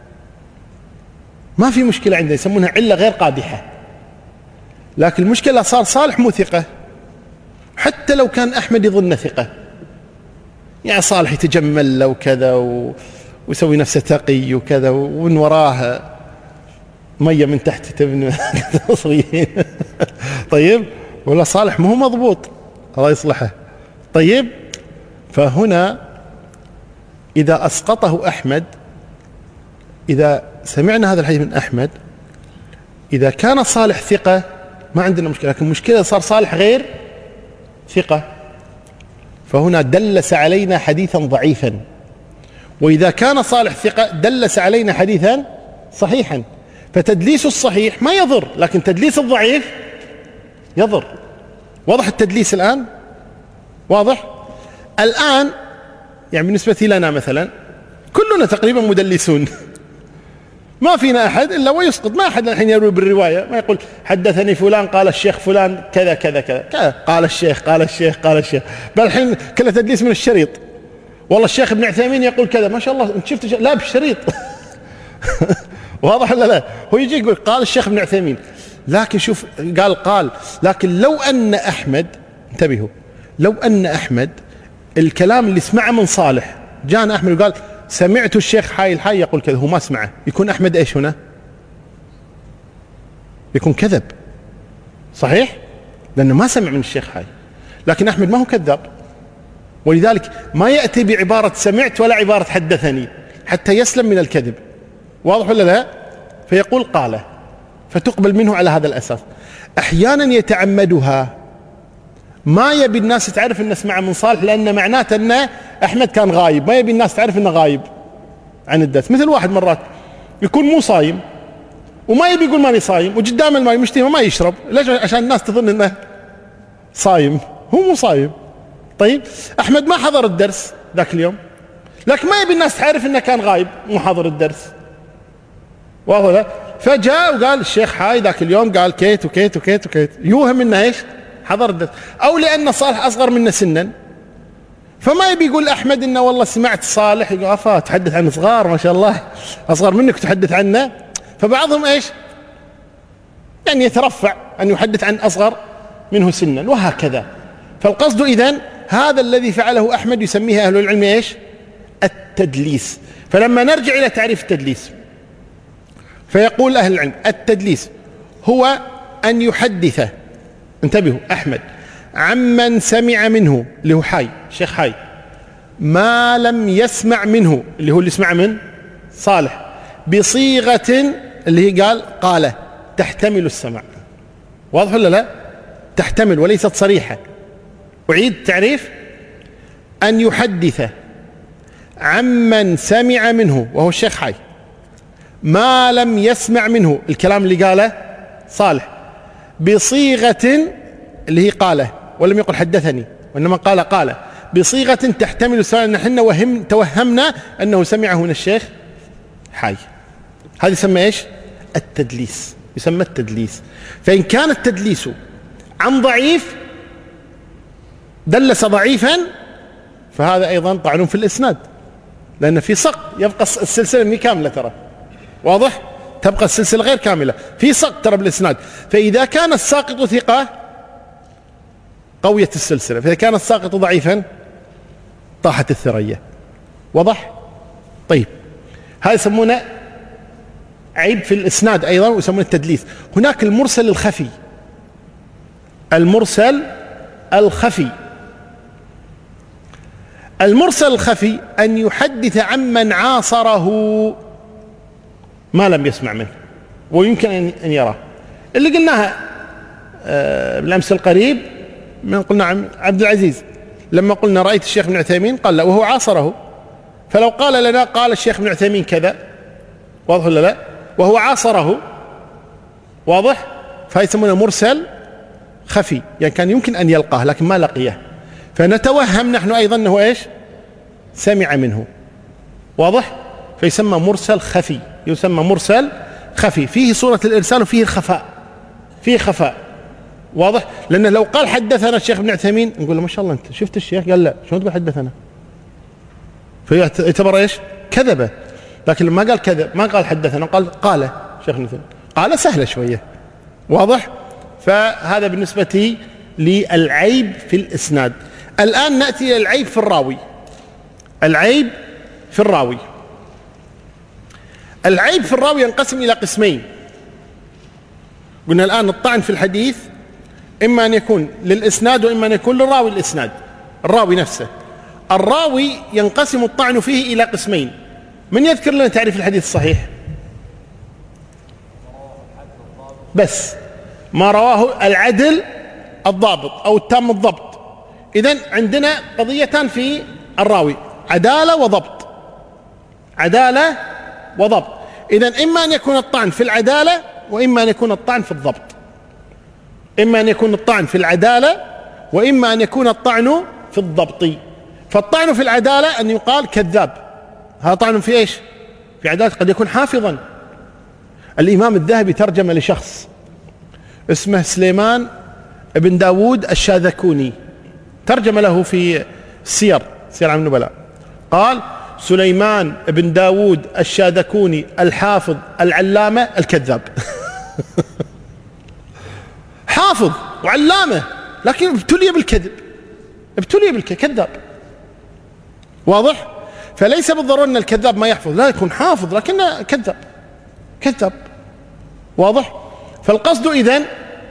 ما في مشكلة عنده، يسمونها علة غير قادحة. لكن المشكلة صار صالح مو ثقة، حتى لو كان أحمد يظن ثقة، يعني صالح يتجمل له وكذا و... ويسوي نفسه تقي وكذا، ومن وراه مية من تحت تبني مصريين. طيب، ولا صالح مو مضبوط، الله يصلحه. طيب، فهنا إذا أسقطه أحمد، إذا سمعنا هذا الحديث من أحمد، إذا كان صالح ثقة ما عندنا مشكلة، لكن المشكلة صار صالح غير ثقة، فهنا دلس علينا حديثا ضعيفا. وإذا كان صالح ثقة دلس علينا حديثا صحيحا. فتدليس الصحيح ما يضر، لكن تدليس الضعيف يضر. واضح التدليس الآن؟ واضح؟ الآن يعني بالنسبة لنا مثلا كلنا تقريبا مدلسون، ما فينا أحد إلا ويسقط، ما أحد الحين يروي بالرواية ما يقول حدثني فلان قال الشيخ فلان كذا كذا كذا, كذا. قال الشيخ قال الشيخ قال الشيخ، بل الحين كله تدليس من الشريط. والله الشيخ ابن عثيمين يقول كذا، ما شاء الله انت شفت لا بالشريط. واضح ولا لا؟ هو يجي يقول قال الشيخ ابن عثيمين، لكن شوف قال قال لكن لو أن أحمد، انتبهوا، لو أن أحمد الكلام اللي سمعه من صالح جاءنا أحمد وقال سمعت الشيخ حي الحي يقول كذا، هو ما سمعه، يكون أحمد إيش هنا؟ يكون كذب، صحيح؟ لأنه ما سمع من الشيخ حي. لكن أحمد ما هو كذاب، ولذلك ما يأتي بعبارة سمعت ولا عبارة حدثني حتى يسلم من الكذب. واضح ولا لا؟ فيقول قال، فتقبل منه على هذا الأساس. أحيانا يتعمدها، ما يبي الناس تعرف أنه سمع من صالح، لأن معناته أن أحمد كان غايب، ما يبي الناس تعرف أنه غايب عن الدرس. مثل واحد مرات يكون مو صايم وما يبي يقول ماني صايم، وقدام الماء مشتهي وما يشرب، ليش؟ عشان الناس تظن أنه صايم، هو مو صايم. طيب أحمد ما حضر الدرس ذاك اليوم، لكن ما يبي الناس تعرف أنه كان غايب مو حاضر الدرس. واضح؟ فجاء وقال الشيخ حاي ذاك اليوم قال كيت وكيت وكيت وكيت، يوهم انه ايش؟ حضر الدرس. او لان صالح اصغر منا سنا، فما يبي يقول احمد انه والله سمعت صالح يقول افا تحدث عن صغار ما شاء الله اصغر منك تحدث عنه. فبعضهم ايش؟ يعني يترفع ان يحدث عن اصغر منه سنا وهكذا. فالقصد اذن هذا الذي فعله احمد يسميه اهل العلم ايش؟ التدليس. فلما نرجع الى تعريف التدليس، فيقول أهل العلم التدليس هو أن يحدث، انتبهوا أحمد، عمن سمع منه اللي هو حي شيخ حي ما لم يسمع منه اللي هو اللي سمع من صالح بصيغة اللي هي قال قال تحتمل السمع. واضح ولا لا؟ تحتمل وليست صريحة. أعيد التعريف: أن يحدث عمن سمع منه وهو الشيخ حي ما لم يسمع منه الكلام اللي قاله صالح بصيغة اللي هي قاله، ولم يقل حدثني وإنما قال قال بصيغة تحتمل السمع، نحن وهم توهمنا أنه سمعه من الشيخ حي. هذا يسمى إيش؟ التدليس، يسمى التدليس. فإن كان التدليس عن ضعيف دلس ضعيفا فهذا أيضا طعن في الإسناد، لأن في سقط، يبقى السلسلة مي كاملة ترى. واضح؟ تبقى السلسلة غير كاملة، في سقط ترى بالإسناد. فإذا كان الساقط ثقة قوية السلسلة، فإذا كان الساقط ضعيفا طاحت الثريا. واضح؟ طيب، هذا يسمونه عيب في الإسناد أيضا، ويسمونه التدليس. هناك المرسل الخفي. المرسل الخفي المرسل الخفي أن يحدث عمن عاصره ما لم يسمع منه ويمكن أن يراه، اللي قلناها بالأمس القريب من قلنا عبد العزيز لما قلنا رأيت الشيخ ابن عثيمين قال لا وهو عاصره، فلو قال لنا قال الشيخ ابن عثيمين كذا، واضح ولا لا؟ وهو عاصره، واضح؟ فيسمونه مرسل خفي، يعني كان يمكن أن يلقاه لكن ما لقيه، فنتوهم نحن أيضا أنه إيش؟ سمع منه. واضح؟ فيسمى مرسل خفي، يسمى مرسل خفي، فيه صورة الإرسال وفيه الخفاء، فيه خفاء. واضح؟ لأنه لو قال حدثنا الشيخ ابن عثيمين نقول له ما شاء الله أنت شفت الشيخ؟ قال لا، شلون تقول حدثنا؟ فيعتبر إيش؟ كذبة. لكن لما قال كذب ما قال حدثنا، قال قال شيخ ابن عثيمين، قال سهلة شوية. واضح؟ فهذا بالنسبة للعيب في الإسناد. الآن نأتي إلى العيب في الراوي. العيب في الراوي العيب في الراوي ينقسم إلى قسمين. قلنا الآن الطعن في الحديث إما أن يكون للإسناد وإما أن يكون للراوي الإسناد، الراوي نفسه. الراوي ينقسم الطعن فيه إلى قسمين. من يذكر لنا تعريف الحديث الصحيح؟ بس ما رواه العدل الضابط أو التام الضبط. إذن عندنا قضيتان في الراوي: عدالة وضبط. عدالة وضبط. إذن إما أن يكون الطعن في العدالة وإما أن يكون الطعن في الضبط. إما أن يكون الطعن في العدالة وإما أن يكون الطعن في الضبط. فالطعن في العدالة أن يقال كذاب، هذا طعن في إيش؟ في عدالة. قد يكون حافظا. الإمام الذهبي ترجم لشخص اسمه سليمان بن داود الشاذكوني، ترجم له في السير، سير عن النبلاء، قال سليمان بن داود الشاذكوني الحافظ العلامة الكذاب. حافظ وعلامة لكن ابتلي بالكذب، ابتلي بالكذب، كذاب. واضح؟ فليس بالضرورة أن الكذاب ما يحفظ، لا، يكون حافظ لكنه كذاب، كذاب. واضح؟ فالقصد إذن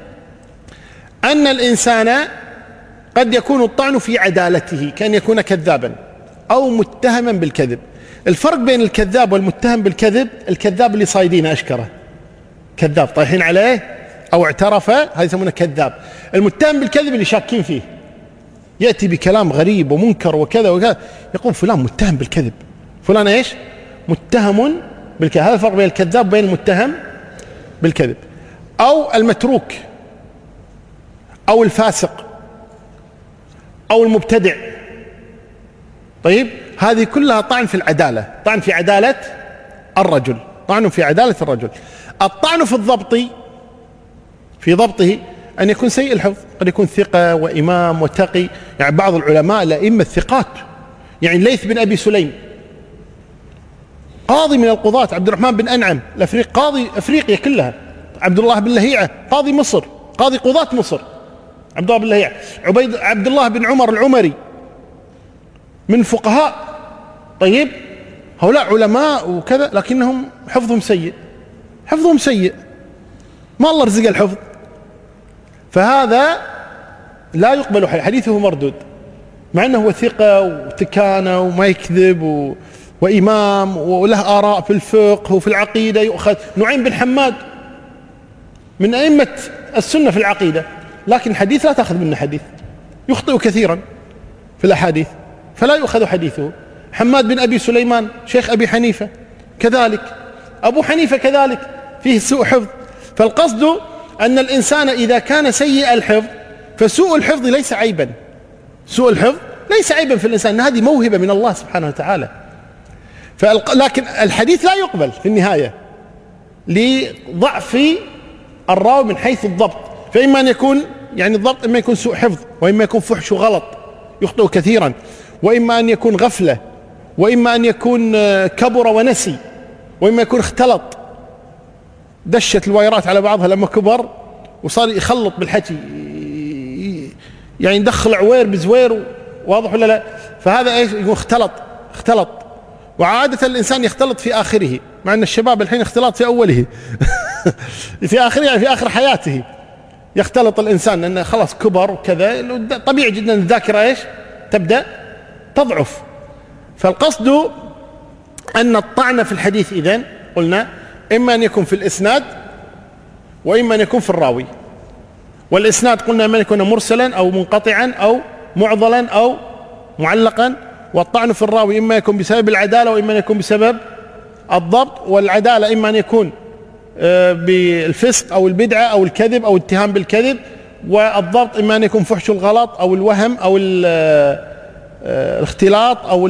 أن الإنسان قد يكون الطعن في عدالته كأن يكون كذابا أو متهما بالكذب. الفرق بين الكذاب والمتهم بالكذب، الكذاب اللي صايدينه أشكره، كذاب طايحين عليه أو اعترف، هذا يسمونه كذاب. المتهم بالكذب اللي شاكين فيه، يأتي بكلام غريب ومنكر وكذا وكذا، يقول فلان متهم بالكذب، فلان إيش؟ متهم بالكذب. هذا الفرق بين الكذاب وبين المتهم بالكذب. أو المتروك أو الفاسق أو المبتدع. طيب، هذه كلها طعن في العدالة، طعن في عدالة الرجل، طعن في عدالة الرجل. الطعن في الضبط، في ضبطه أن يكون سيء الحفظ، قد يكون ثقة وإمام وتقي. يعني بعض العلماء الأئمة الثقات، يعني ليث بن أبي سليم قاضي من القضاة، عبد الرحمن بن أنعم الأفريقي قاضي أفريقيا كلها، عبد الله بن لهيعة قاضي مصر، قاضي قضاة مصر عبد الله بن لهيعة، عبيد عبد الله بن عمر العمري من فقهاء. طيب، هؤلاء علماء وكذا لكنهم حفظهم سيء، حفظهم سيء، ما الله رزق الحفظ، فهذا لا يقبل حديثه مردود، مع أنه هو ثقة وتكانة وما يكذب و... وإمام وله آراء في الفقه وفي العقيدة. يؤخذ نعيم بن حماد من أئمة السنة في العقيدة، لكن الحديث لا تأخذ منه حديث، يخطئ كثيرا في الأحاديث فلا يؤخذ حديثه. حماد بن أبي سليمان شيخ أبي حنيفة كذلك، أبو حنيفة كذلك فيه سوء حفظ. فالقصد أن الإنسان إذا كان سيء الحفظ، فسوء الحفظ ليس عيبا، سوء الحفظ ليس عيبا في الإنسان، هذه موهبة من الله سبحانه وتعالى. لكن الحديث لا يقبل في النهاية لضعف الراوي من حيث الضبط. فإما أن يكون يعني الضبط، إما يكون سوء حفظ، وإما يكون فحش وغلط يخطئ كثيرا، وإما أن يكون غفلة، وإما أن يكون كبر ونسي، وإما يكون اختلط، دشت الوايرات على بعضها لما كبر وصار يخلط بالحكي، يعني يدخل عوير بزوير، واضح ولا لا؟ فهذا ايش؟ يقول اختلط، اختلط. وعادة الإنسان يختلط في آخره، مع أن الشباب الحين اختلاط في أوله. في آخره يعني في آخر حياته يختلط الإنسان، لأنه خلاص كبر وكذا، طبيعي جدا الذاكرة ايش؟ تبدأ تضعف. فالقصد أن الطعن في الحديث إذن قلنا إما أن يكون في الإسناد وإما أن يكون في الراوي. والإسناد قلنا إما أن يكون مرسلا أو منقطعا أو معضلا أو معلقا. والطعن في الراوي إما يكون بسبب العدالة وإما أن يكون بسبب الضبط. والعدالة إما أن يكون بالفسق أو البدعة أو الكذب أو اتهام بالكذب. والضبط إما أن يكون فحش الغلط أو الوهم أو الاختلاط أو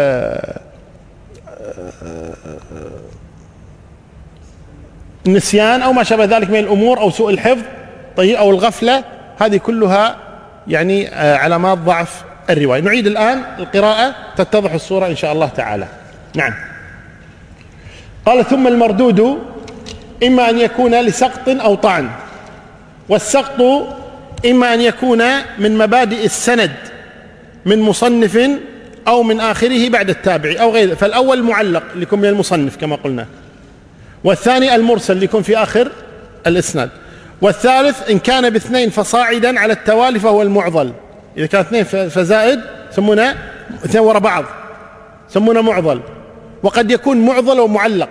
النسيان أو ما شابه ذلك من الأمور، أو سوء الحفظ طيب أو الغفلة. هذه كلها يعني علامات ضعف الرواية. نعيد الآن القراءة تتضح الصورة إن شاء الله تعالى. نعم. قال ثم المردود إما أن يكون لسقط أو طعن. والسقط إما أن يكون من مبادئ السند من مصنف أو من آخره بعد التابع أو غيره. فالأول معلق اللي يكون من المصنف كما قلنا، والثاني المرسل اللي يكون في آخر الإسناد، والثالث إن كان باثنين فصاعدا على التوالي فهو المعضل. إذا كان اثنين فزائد سمونا اثنين وراء بعض سمونا معضل. وقد يكون معضل ومعلق،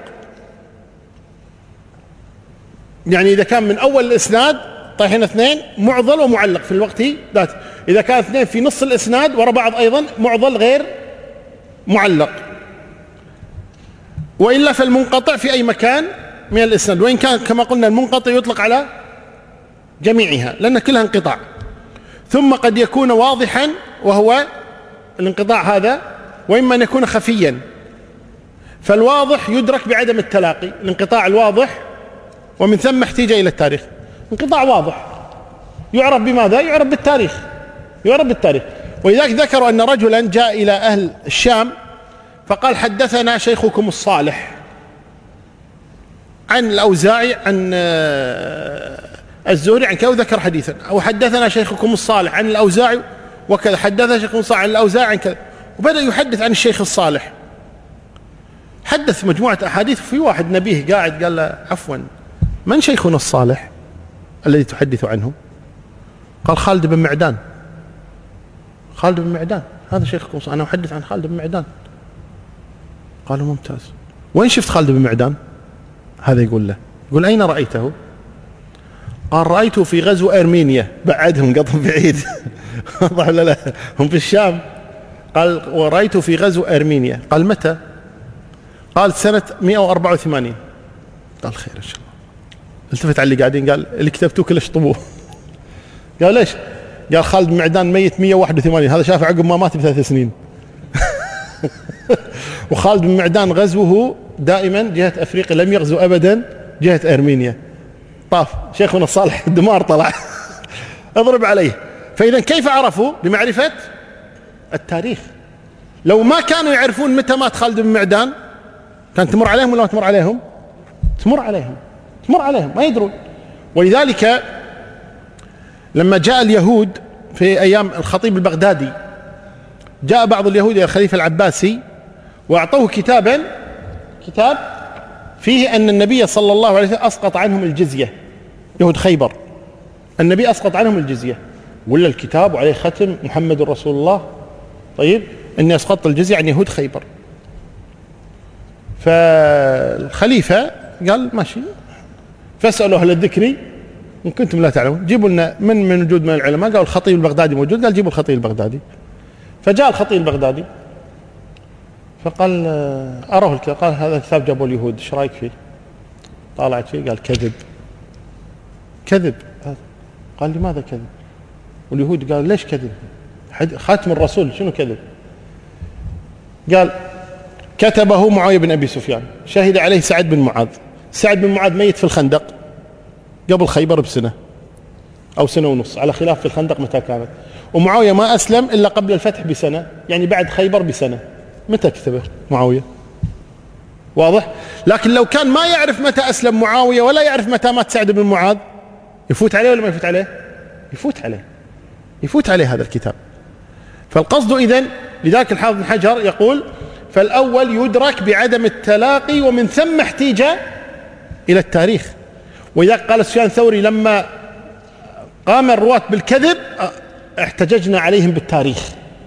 يعني إذا كان من أول الإسناد طيحين اثنين معضل ومعلق في الوقت ذاته. إذا كان اثنين في نص الإسناد وراء بعض أيضا معضل غير معلق. وإلا فالمنقطع في أي مكان من الإسناد، وإن كان كما قلنا المنقطع يطلق على جميعها لأن كلها انقطاع. ثم قد يكون واضحا وهو الانقطاع هذا، وإما أن يكون خفيا، فالواضح يدرك بعدم التلاقي، الانقطاع الواضح، ومن ثم احتاج إلى التاريخ. انقطاع واضح يعرف بماذا؟ يعرف بالتاريخ، يعرف بالتاريخ. ولذلك ذكروا أن رجلا جاء إلى أهل الشام فقال حدثنا شيخكم الصالح عن الأوزاعي عن الزهري عن كذا، وذكر حديثا، أو حدثنا شيخكم الصالح عن الأوزاعي وكذا، حدثنا شيخكم الصالح عن الأوزاعي عن كذا، وبدأ يحدث عن الشيخ الصالح. حدث مجموعة أحاديث، في واحد نبيه قاعد قال له عفوا من شيخنا الصالح الذي تحدث عنه؟ قال خالد بن معدان. خالد بن معدان هذا شيخكم الصالح، أنا أحدث عن خالد بن معدان. قالوا ممتاز، وين شفت خالد بن معدان؟ هذا يقول له، يقول أين رأيته؟ قال رأيته في غزو أرمينيا، بعدهم قطم بعيد واضح ولا لا؟ هم في الشام. قال ورأيته في غزو أرمينيا. قال متى؟ قال سنة مئة وأربعة وثمانين. قال خير إن شاء الله. التفت على اللي قاعدين قال اللي كتبتوه كله اشطبوه. قال ليش؟ قال خالد بن معدان ميت مئة وواحد وثمانين، هذا شافه عقب ما مات بثلاث سنين. وخالد بن معدان غزوه دائما جهة أفريقيا، لم يغزو أبدا جهة أرمينيا. طاف شيخنا الصالح الدمار طلع اضرب عليه. فإذا كيف عرفوا؟ بمعرفة التاريخ. لو ما كانوا يعرفون متى مات خالد بن معدان كانت تمر عليهم ولا ما تمر عليهم؟ تمر عليهم، تمر عليهم ما يدرون. ولذلك لما جاء اليهود في أيام الخطيب البغدادي، جاء بعض اليهود إلى الخليفة العباسي وأعطوه كتابا، كتاب فيه أن النبي صلى الله عليه وسلم أسقط عنهم الجزية، يهود خيبر، النبي أسقط عنهم الجزية، ولا الكتاب وعليه ختم محمد رسول الله. طيب إني أسقطت الجزية عن يهود خيبر. فالخليفة قال ماشي، فاسألوا أهل الذكر إن كنتم لا تعلمون، جيبوا لنا من من وجود من العلماء. قالوا الخطيب البغدادي موجود. قال جيبوا الخطيب البغدادي. فجاء الخطيب البغدادي فقال أراه الكتاب. قال هذا الكتاب جابوا اليهود، ايش رايك فيه؟ طالعت فيه قال كذب، كذب. قال لماذا كذب؟ واليهود قال ليش كذب؟ خاتم الرسول شنو كذب؟ قال كتبه معاوية بن أبي سفيان، شهد عليه سعد بن معاذ. سعد بن معاذ ميت في الخندق قبل خيبر بسنة أو سنة ونص، على خلاف في الخندق متى كانت. ومعاوية ما أسلم إلا قبل الفتح بسنة، يعني بعد خيبر بسنة. متى كتبه معاوية؟ واضح؟ لكن لو كان ما يعرف متى أسلم معاوية ولا يعرف متى مات سعد بن معاذ، يفوت عليه ولا ما يفوت عليه؟ يفوت عليه، يفوت عليه هذا الكتاب. فالقصد إذن، لذلك الحافظ بن حجر يقول فالأول يدرك بعدم التلاقي، ومن ثم احتيج إلى التاريخ. وإذا قال سفيان الثوري لما قام الرواة بالكذب احتججنا عليهم بالتاريخ،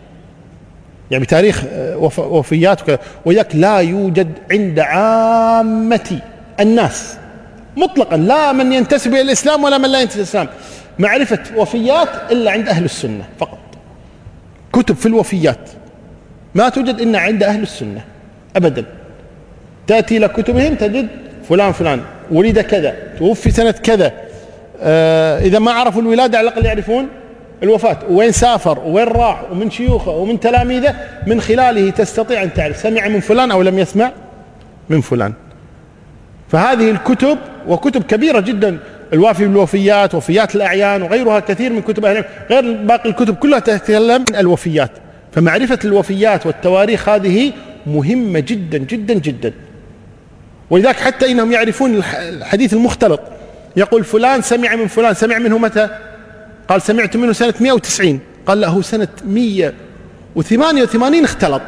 يعني بتاريخ وفيات وكذا. وإذاك لا يوجد عند عامة الناس مطلقا، لا من ينتسب إلى الإسلام ولا من لا ينتسب إلى الإسلام، معرفة وفيات إلا عند أهل السنة فقط. كتب في الوفيات ما توجد إلا عند أهل السنة أبدا. تأتي إلى كتبهم تجد فلان فلان ولد كذا، توفي سنة كذا. آه إذا ما عرفوا الولادة على الأقل يعرفون الوفاة، وين سافر وين راح ومن شيوخه ومن تلاميذه، من خلاله تستطيع أن تعرف سمع من فلان أو لم يسمع من فلان. فهذه الكتب، وكتب كبيرة جدا، الوافي بالوفيات، وفيات الأعيان، وغيرها كثير من كتب أهل، غير باقي الكتب كلها تتكلم عن الوفيات. فمعرفة الوفيات والتواريخ هذه مهمة جدا جدا جدا. ولذلك حتى إنهم يعرفون الحديث المختلط، يقول فلان سمع من فلان، سمع منه متى؟ قال سمعت منه سنة مئة وتسعين. قال له سنة مئة وثمانية وثمانين اختلط،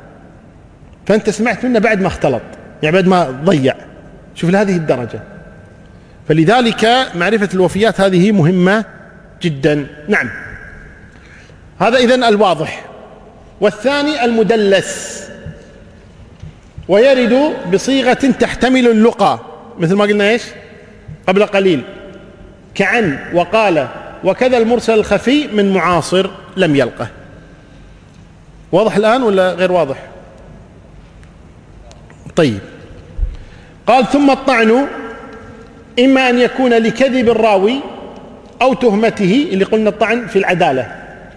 فأنت سمعت منه بعد ما اختلط، يعني بعد ما ضيع. شوف لهذه الدرجة. فلذلك معرفة الوفيات هذه مهمة جدا. نعم، هذا إذن الواضح. والثاني المدلس، ويرد بصيغة تحتمل اللقى، مثل ما قلنا إيش قبل قليل، كعن وقال، وكذا المرسل الخفي من معاصر لم يلقه. واضح الآن ولا غير واضح؟ طيب، قال ثم الطعن إما أن يكون لكذب الراوي أو تهمته، اللي قلنا الطعن في العدالة،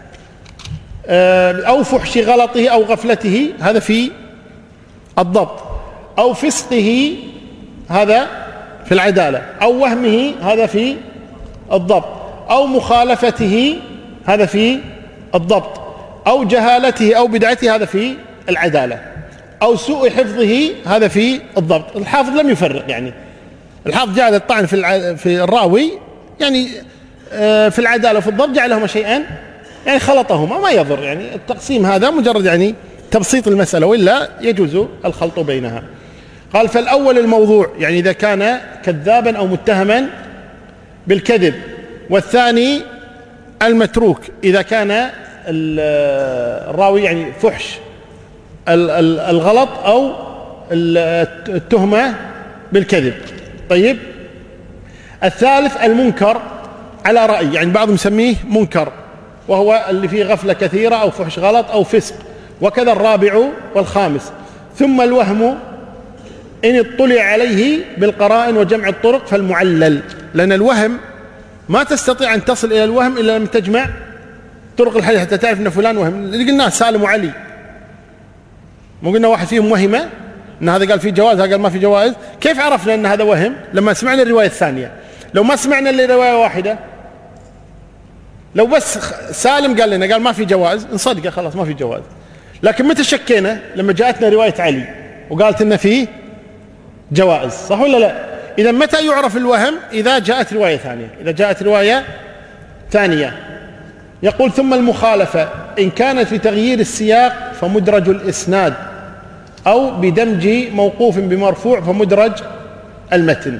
أو فحش غلطه أو غفلته، هذا في الضبط، أو فسقه، هذا في العدالة، أو وهمه، هذا في الضبط، أو مخالفته، هذا في الضبط، أو جهالته أو بدعته، هذا في العدالة، أو سوء حفظه، هذا في الضبط. الحافظ لم يفرق، يعني الحافظ جعل الطعن في في الراوي يعني في العدالة وفي الضبط جعلهما شيئان، يعني خلطهما، ما يضر، يعني التقسيم هذا مجرد يعني تبسيط المسألة، وإلا يجوز الخلط بينها. قال فالأول الموضوع، يعني إذا كان كذابا أو متهما بالكذب، والثاني المتروك إذا كان الراوي يعني فحش الغلط أو التهمة بالكذب. طيب، الثالث المنكر على رأي، يعني بعضهم يسميه منكر، وهو اللي فيه غفلة كثيرة أو فحش غلط أو فسق. وكذا الرابع والخامس. ثم الوهم إن اطلع عليه بالقرائن وجمع الطرق فالمعلل، لأن الوهم ما تستطيع أن تصل إلى الوهم إلا لما تجمع طرق الحديث حتى تعرف أن فلان وهم. اللي قلناه سالم وعلي، مو قلنا واحد فيهم وهمه أن هذا قال فيه جواز، هذا قال ما فيه جواز. كيف عرفنا أن هذا وهم؟ لما سمعنا الرواية الثانية. لو ما سمعنا إلا رواية واحدة، لو بس سالم قال لنا قال ما في جواز، نصدقه خلاص ما في جواز. لكن متى شكينا؟ لما جاءتنا رواية علي وقالت لنا فيه جوائز، صح ولا لا؟ إذا متى يعرف الوهم؟ إذا جاءت رواية ثانية، إذا جاءت رواية ثانية. يقول ثم المخالفة إن كانت في تغيير السياق فمدرج الإسناد، أو بدمج موقوف بمرفوع فمدرج المتن،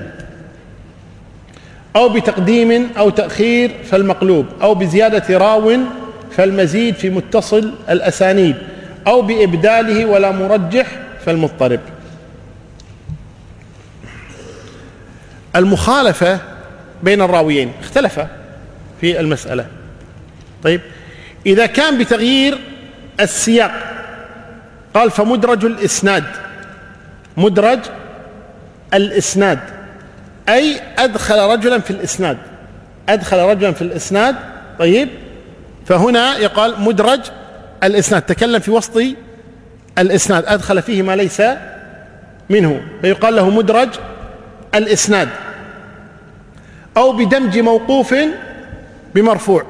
أو بتقديم أو تأخير فالمقلوب، أو بزيادة راو فالمزيد في متصل الأسانيد، أو بإبداله ولا مرجح فالمضطرب. المخالفة بين الراويين اختلف في المسألة. طيب، إذا كان بتغيير السياق قال فمدرج الإسناد، مدرج الإسناد أي أدخل رجلا في الإسناد، أدخل رجلا في الإسناد. طيب، فهنا يقال مدرج الإسناد، تكلم في وسط الإسناد، أدخل فيه ما ليس منه، فيقال له مدرج الإسناد. أو بدمج موقوف بمرفوع.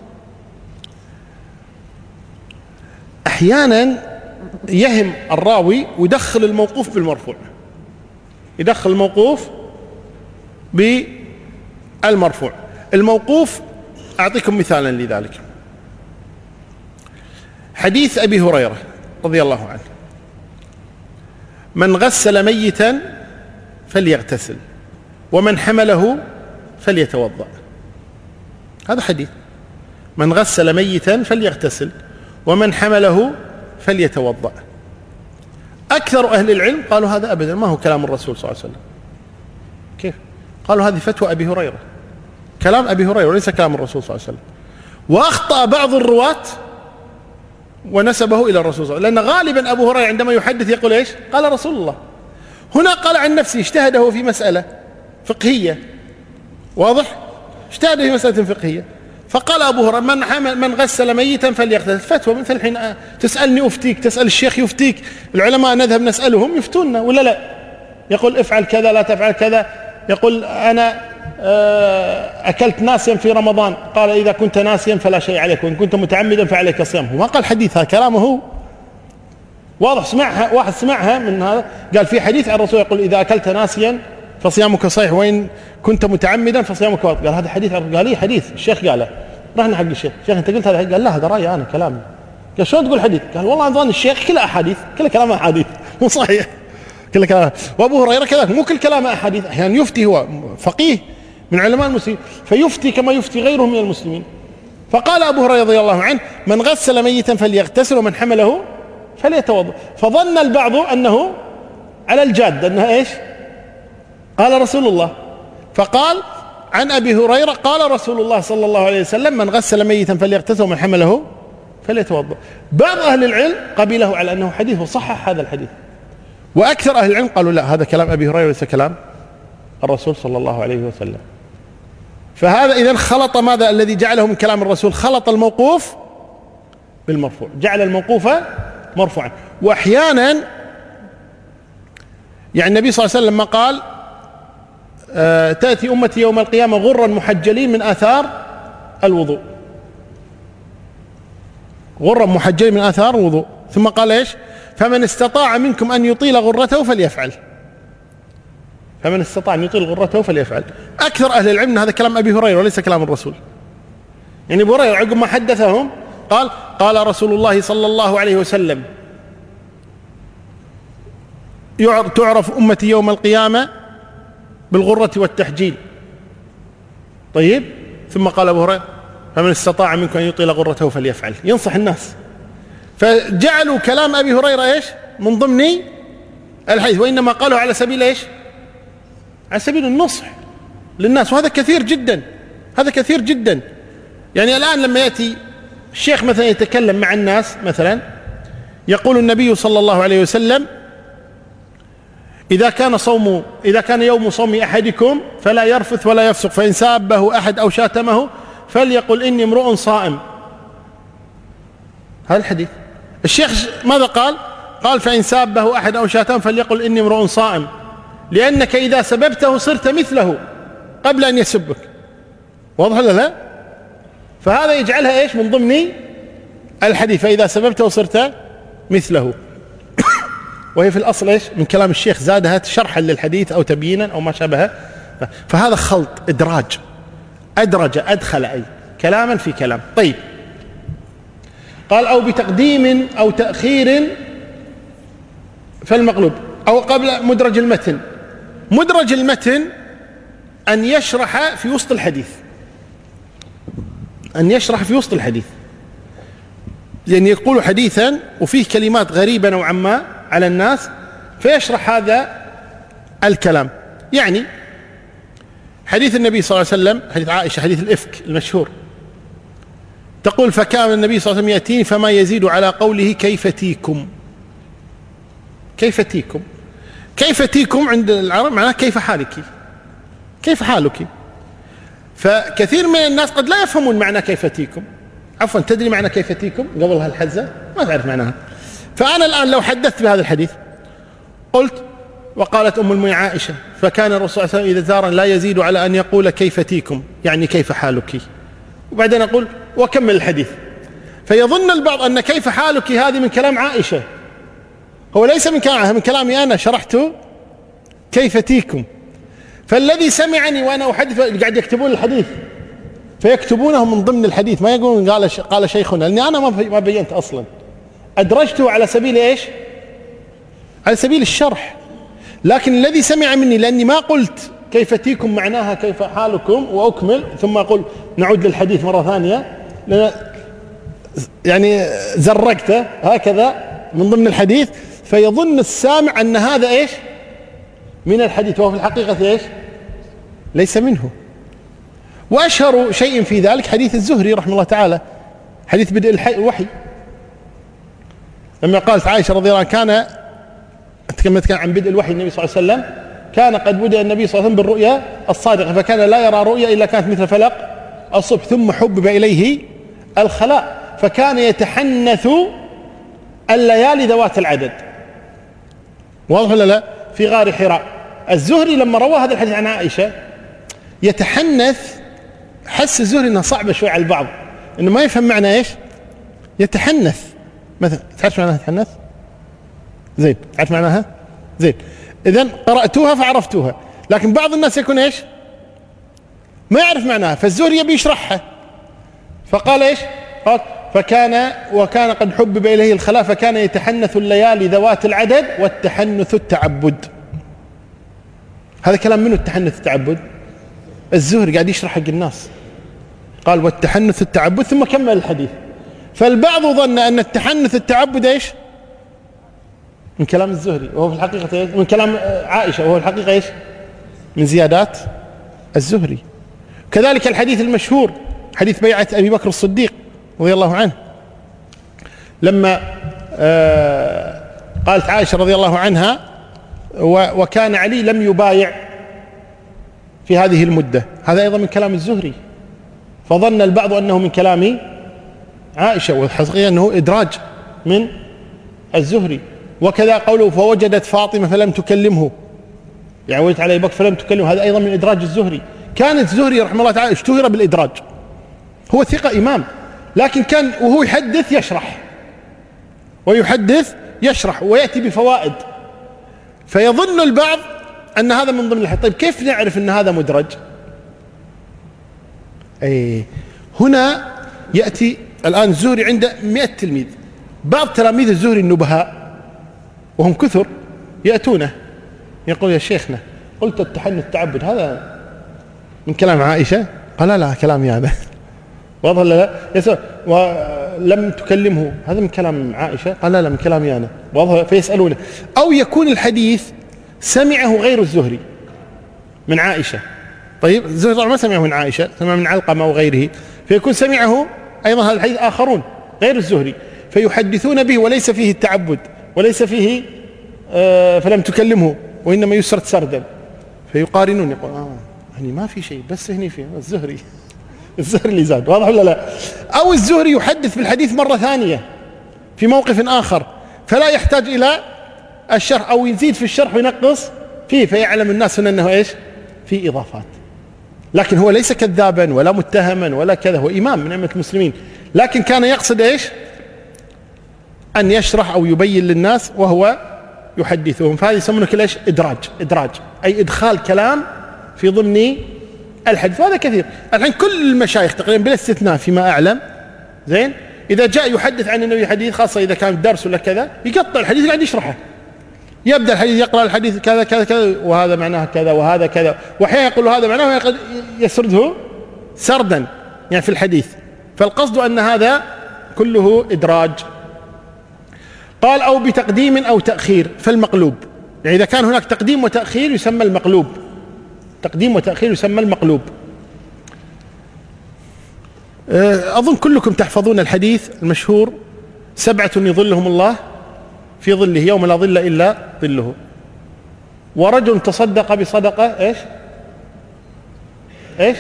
أحيانا يهم الراوي ويدخل الموقوف بالمرفوع، يدخل الموقوف بالمرفوع. الموقوف أعطيكم مثالا لذلك، حديث أبي هريرة رضي الله عنه: من غسل ميتا فليغتسل ومن حمله فليتوضأ. هذا حديث: من غسل ميتا فليغتسل ومن حمله فليتوضأ. أكثر أهل العلم قالوا هذا أبدا ما هو كلام الرسول صلى الله عليه وسلم. كيف؟ قالوا هذه فتوى أبي هريرة، كلام أبي هريرة وليس كلام الرسول صلى الله عليه وسلم. وأخطأ بعض الرواة ونسبه إلى الرسول صلى الله عليه وسلم، لأن غالبا أبو هريرة عندما يحدث يقول إيش؟ قال رسول الله. هنا قال عن نفسه، اجتهده في مسألة فقهية، واضح؟ اجتهد في مسألة فقهية، فقال أبو هريرة من حمل من غسل ميتا فليغتسل. فتوى مثل الحين تسألني أفتيك، تسأل الشيخ يفتيك، العلماء نذهب نسألهم يفتوننا ولا لا؟ يقول افعل كذا لا تفعل كذا. يقول أنا أكلت ناسيا في رمضان، قال إذا كنت ناسيا فلا شيء عليك، وإن كنت متعمدا فعليك الصيام. ما قال حديثها، كلامه واضح، سمعها واحد سمعها من هذا، قال في حديث عن الرسول يقول إذا أكلت ناسيا فصيامك صحيح وإن كنت متعمدا فصيامك باطل. قال هذا حديث، قال لي حديث الشيخ قاله. رحنا حق الشيخ: شيخ أنت قلت هذا؟ قال لا هذا رأيي أنا كلامي. قال شو تقول حديث؟ قال والله أظن الشيخ كله أحاديث، كله كلام أحاديث مو صحيح، كله كلام. وأبو هريرة كذلك، مو كل كلام أحاديث، أحيانا يعني يفتي، هو فقيه من علماء المسلمين فيفتي كما يفتي غيره من المسلمين. فقال أبو هريرة رضي الله عنه: من غسل ميتا فليغتسل ومن حمله فليتوضأ. فظن البعض أنه على الجاد، أنها إيش؟ قال رسول الله. فقال عن أبي هريرة قال رسول الله صلى الله عليه وسلم: من غسل ميتا فليغتسل ومن حمله فليتوضأ. بعض أهل العلم قبله على أنه حديث وصحح هذا الحديث، وأكثر أهل العلم قالوا لا، هذا كلام أبي هريرة وليس كلام الرسول صلى الله عليه وسلم. فهذا إذن خلط ماذا الذي جعله من كلام الرسول؟ خلط الموقوف بالمرفوع، جعل الموقوف مرفوعا. وأحيانا يعني النبي صلى الله عليه وسلم لما قال آه تأتي أمتي يوم القيامة غرا محجلين من آثار الوضوء، غرا محجلين من آثار الوضوء، ثم قال إيش؟ فمن استطاع منكم أن يطيل غرته فليفعل، فمن استطاع أن يطيل غرته فليفعل. أكثر أهل العلم هذا كلام أبي هريرة وليس كلام الرسول. يعني أبو هريرة عقب ما حدثهم قال قال رسول الله صلى الله عليه وسلم تعرف أمتي يوم القيامة بالغرة والتحجيل. طيب، ثم قال أبو هريرة فمن استطاع منكم أن يطيل غرته فليفعل، ينصح الناس. فجعلوا كلام أبي هريرة إيش؟ من ضمن الحديث، وإنما قالوا على سبيل إيش؟ على سبيل النصح للناس. وهذا كثير جدا، هذا كثير جدا. يعني الآن لما يأتي الشيخ مثلا يتكلم مع الناس مثلا، يقول النبي صلى الله عليه وسلم إذا كان صوم إذا كان يوم صوم أحدكم فلا يرفث ولا يفسق، فإن سابه أحد أو شاتمه فليقل إني امرؤ صائم. هذا الحديث. الشيخ ماذا قال؟ قال فإن سابه أحد أو شاتمه فليقل إني امرؤ صائم، لأنك إذا سببته صرت مثله قبل أن يسبك. واضح ولا لا؟ فهذا يجعلها إيش؟ من ضمن الحديث، فإذا سببته صرت مثله. وهي في الأصل إيش؟ من كلام الشيخ، زادها شرحا للحديث أو تبيينا أو ما شابه. فهذا خلط، إدراج، أدرج أدخل أي كلاما في كلام. طيب، قال أو بتقديم أو تأخير فالمقلوب، أو قبل مدرج المتن. مدرج المتن أن يشرح في وسط الحديث، أن يشرح في وسط الحديث، لأن يقول حديثا وفيه كلمات غريبة نوعا ما على الناس فيشرح هذا الكلام. يعني حديث النبي صلى الله عليه وسلم، حديث عائشة، حديث الإفك المشهور، تقول فكان النبي صلى الله عليه وسلم يأتيني فما يزيد على قوله كيف تيكم. كيف تيكم، كيف تيكم عند العرب معناه كيف حالك، كيف حالك. فكثير من الناس قد لا يفهمون معنى كيف تيكم. عفوا، تدري معنى كيف تيكم قبل هالحزة؟ ما تعرف معناها. فأنا الآن لو حدثت بهذا الحديث قلت وقالت أم المؤمنين عائشة فكان الرسول صلى الله عليه وسلم إذا زار لا يزيد على أن يقول كيف تيكم، يعني كيف حالك، وبعدين أقول وكمل الحديث. فيظن البعض أن كيف حالك هذه من كلام عائشة، هو ليس من كلامها، من كلامي أنا شرحت كيف تيكم. فالذي سمعني وأنا أحدث قاعد يكتبون الحديث فيكتبونه من ضمن الحديث، ما يقولون قال قال شيخنا، لأني أنا ما بينت أصلا، أدرجته على سبيل إيش؟ على سبيل الشرح. لكن الذي سمع مني، لأني ما قلت كيف تيكم معناها كيف حالكم وأكمل ثم أقول نعود للحديث مرة ثانية، لأن يعني زرقته هكذا من ضمن الحديث، فيظن السامع أن هذا إيش؟ من الحديث، وهو في الحقيقة إيش؟ ليس منه. وأشهر شيء في ذلك حديث الزهري رحمه الله تعالى، حديث بدء الوحي، لما قالت عائشة رضي الله عنها كان كان عن بدء الوحي النبي صلى الله عليه وسلم كان قد بدأ النبي صلى الله عليه وسلم بالرؤيا الصادقة، فكان لا يرى رؤيا إلا كانت مثل فلق الصبح، ثم حبب إليه الخلاء فكان يتحنث الليالي ذوات العدد. واضح ولا لا؟ في غار حراء. الزهري لما روى هذا الحديث عن عائشة يتحنث، حس الزهري انها صعبة شوي على البعض، انه ما يفهم معنى ايش يتحنث. مثلا تعرف معناها يتحنث؟ زين، تعرف معناها؟ زين، اذن قرأتوها فعرفتوها. لكن بعض الناس يكون ايش؟ ما يعرف معناها، فالزهري يبي يشرحها، فقال ايش؟ قال فكان وكان قد حبب إليه الخلاء فكان يتحنث الليالي ذوات العدد والتحنث التعبد. هذا كلام منه التحنث التعبد؟ الزهري قاعد يشرح حق الناس، قال والتحنث التعبد ثم كمل الحديث. فالبعض ظن أن التحنث التعبد ايش؟ من كلام الزهري، وهو في الحقيقة ايش؟ من كلام عائشة، وهو في الحقيقة ايش؟ من زيادات الزهري. كذلك الحديث المشهور حديث بيعة أبي بكر الصديق رضي الله عنه، لما آه قالت عائشة رضي الله عنها وكان علي لم يبايع في هذه المدة. هذا أيضا من كلام الزهري، فظن البعض أنه من كلام عائشة، والحقيقة أنه إدراج من الزهري. وكذا قوله فوجدت فاطمة فلم تكلمه، يعني ولدت على أبي بكر فلم تكلمه، هذا أيضا من إدراج الزهري. كان الزهري رحمه الله تعالى اشتهر بالإدراج، هو ثقة إمام، لكن كان وهو يحدث يشرح ويحدث يشرح ويأتي بفوائد، فيظن البعض أن هذا من ضمن الحديث. طيب كيف نعرف أن هذا مدرج؟ أي هنا يأتي الآن الزهري عنده مئة تلميذ، بعض تلاميذ الزهري النبهاء وهم كثر يأتونه يقول يا شيخنا قلت التحني التعبد هذا من كلام عائشة؟ قال لا لا كلامي أنا. واضح ولا لا؟ يسأل ولم تكلمه، هذا من كلام عائشة؟ قال لا لا من كلامي أنا. واضح؟ فيسألونه. أو يكون الحديث سمعه غير الزهري من عائشة. طيب الزهري طبعا ما سمعه من عائشة، سمع من علقمة وغيره، فيكون سمعه أيضا هذا الحديث آخرون غير الزهري فيحدثون به وليس فيه التعبد وليس فيه آه فلم تكلمه، وإنما يسرد سردا، فيقارنون يقول آه يعني ما في شيء بس هني فيه الزهري الزهري اللي زاد. واضح ولا لا؟ أو الزهري يحدث في الحديث مرة ثانية في موقف آخر فلا يحتاج إلى الشرح، أو يزيد في الشرح وينقص فيه، فيعلم الناس أنه إيش في إضافات. لكن هو ليس كذابا ولا متهما ولا كذا، هو إمام من أئمة المسلمين، لكن كان يقصد إيش أن يشرح أو يبين للناس وهو يحدثهم. فهذا يسمونه كل إيش إدراج، إدراج أي إدخال كلام في ضمن الحديث. وهذا كثير الحين كل المشايخ تقريبا بلا استثناء فيما أعلم زين إذا جاء يحدث عن النبي حديث، خاصة إذا كان درس ولا كذا، يقطع الحديث قاعد يشرحه، يبدأ الحديث يقرأ الحديث كذا كذا كذا وهذا معناه كذا وهذا كذا، وأحيانا يقول هذا معناه وقد يسرده سردا يعني في الحديث. فالقصد أن هذا كله إدراج. قال أو بتقديم أو تأخير فالمقلوب، يعني إذا كان هناك تقديم وتأخير يسمى المقلوب، تقديم وتأخير يسمى المقلوب. أظن كلكم تحفظون الحديث المشهور سبعة يظلهم الله في ظله يوم لا ظل إلا ظله، ورجل تصدق بصدقة إيش إيش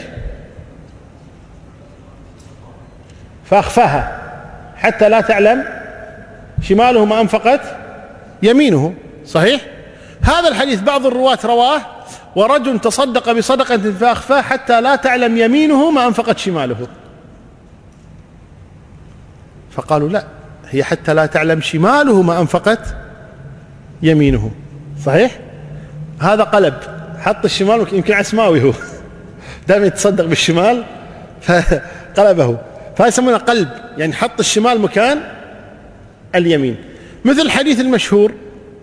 فأخفاها حتى لا تعلم شماله ما أنفقت يمينه. صحيح؟ هذا الحديث بعض الرواة رواه ورجل تصدق بصدقة فأخفاها حتى لا تعلم يمينه ما أنفقت شماله، فقالوا لا هي حتى لا تعلم شماله ما أنفقت يمينه. صحيح؟ هذا قلب، حط الشمال يمكن عسماوي هو دائما يتصدق بالشمال فقلبه، فيسمونه قلب، يعني حط الشمال مكان اليمين. مثل الحديث المشهور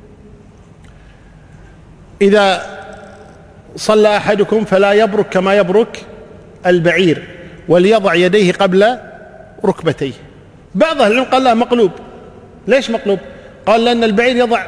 إذا صلى أحدكم فلا يبرك كما يبرك البعير وليضع يديه قبل ركبتيه. بعض أهل العلم قال لا مقلوب. ليش مقلوب؟ قال لأن البعير يضع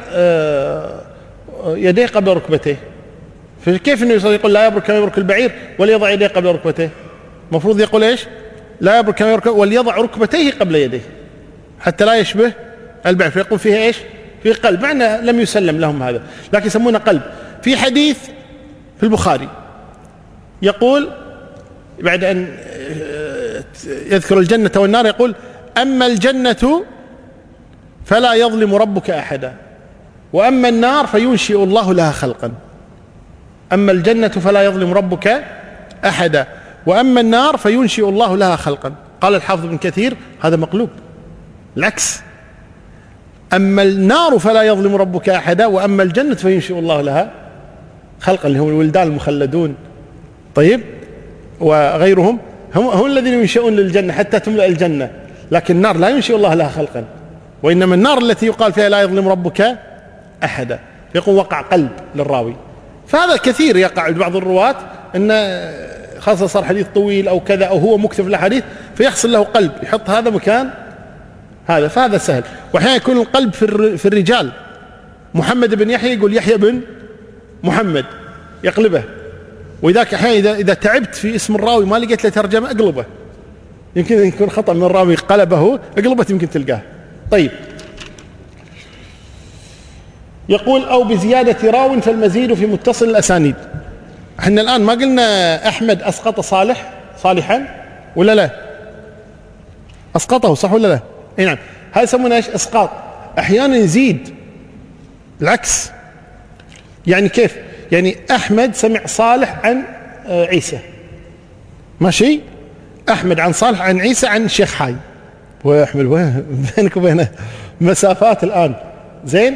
يديه قبل ركبتيه، فكيف أنه يقول لا يبرك كما يبرك البعير وليضع يديه قبل ركبتيه؟ مفروض يقول إيش لا يبرك كما يبرك وليضع ركبتيه قبل يديه حتى لا يشبه البعير، فيقول فيها إيش في قلب، معنى لم يسلم لهم هذا، لكن يسمونه قلب. في حديث في البخاري يقول بعد أن يذكر الجنة والنار يقول أما الجنة فلا يظلم ربك أحدا وأما النار فينشئ الله لها خلقا. أما الجنة فلا يظلم ربك أحدا وأما النار فينشئ الله لها خلقا. قال الحافظ ابن كثير هذا مقلوب، العكس، أما النار فلا يظلم ربك أحدا وأما الجنة فينشئ الله لها خلقا، اللي هم الولدان المخلدون طيب وغيرهم هم, هم الذين ينشئون للجنة حتى تملأ الجنة، لكن النار لا ينشئ الله لها خلقا، وإنما النار التي يقال فيها لا يظلم ربك أحدا. يقول وقع قلب للراوي. فهذا كثير يقع لبعض الرواة أن خاصة صار حديث طويل أو كذا أو هو مكتب الأحاديث فيحصل له قلب يحط هذا مكان هذا، فهذا سهل. وأحيانا يكون القلب في الرجال، محمد بن يحيى يقول يحيى بن محمد يقلبه، وإذاك أحيانا إذا, إذا تعبت في اسم الراوي ما لقيت له ترجمة أقلبه، يمكن يكون خطأ من الراوي قلبه أقلبت يمكن تلقاه. طيب يقول أو بزيادة راو فالمزيد في متصل الأسانيد. احنا الآن ما قلنا أحمد أسقط صالح صالحا ولا لا؟ أسقطه صح ولا لا؟ اي نعم. هذا يسمونه ايش؟ إسقاط. أحيانا يزيد العكس. يعني كيف؟ يعني أحمد سمع صالح عن عيسى، ماشي؟ أحمد عن صالح عن عيسى عن الشيخ حاي، وأحمد وين بينك وبينه مسافات الآن، زين؟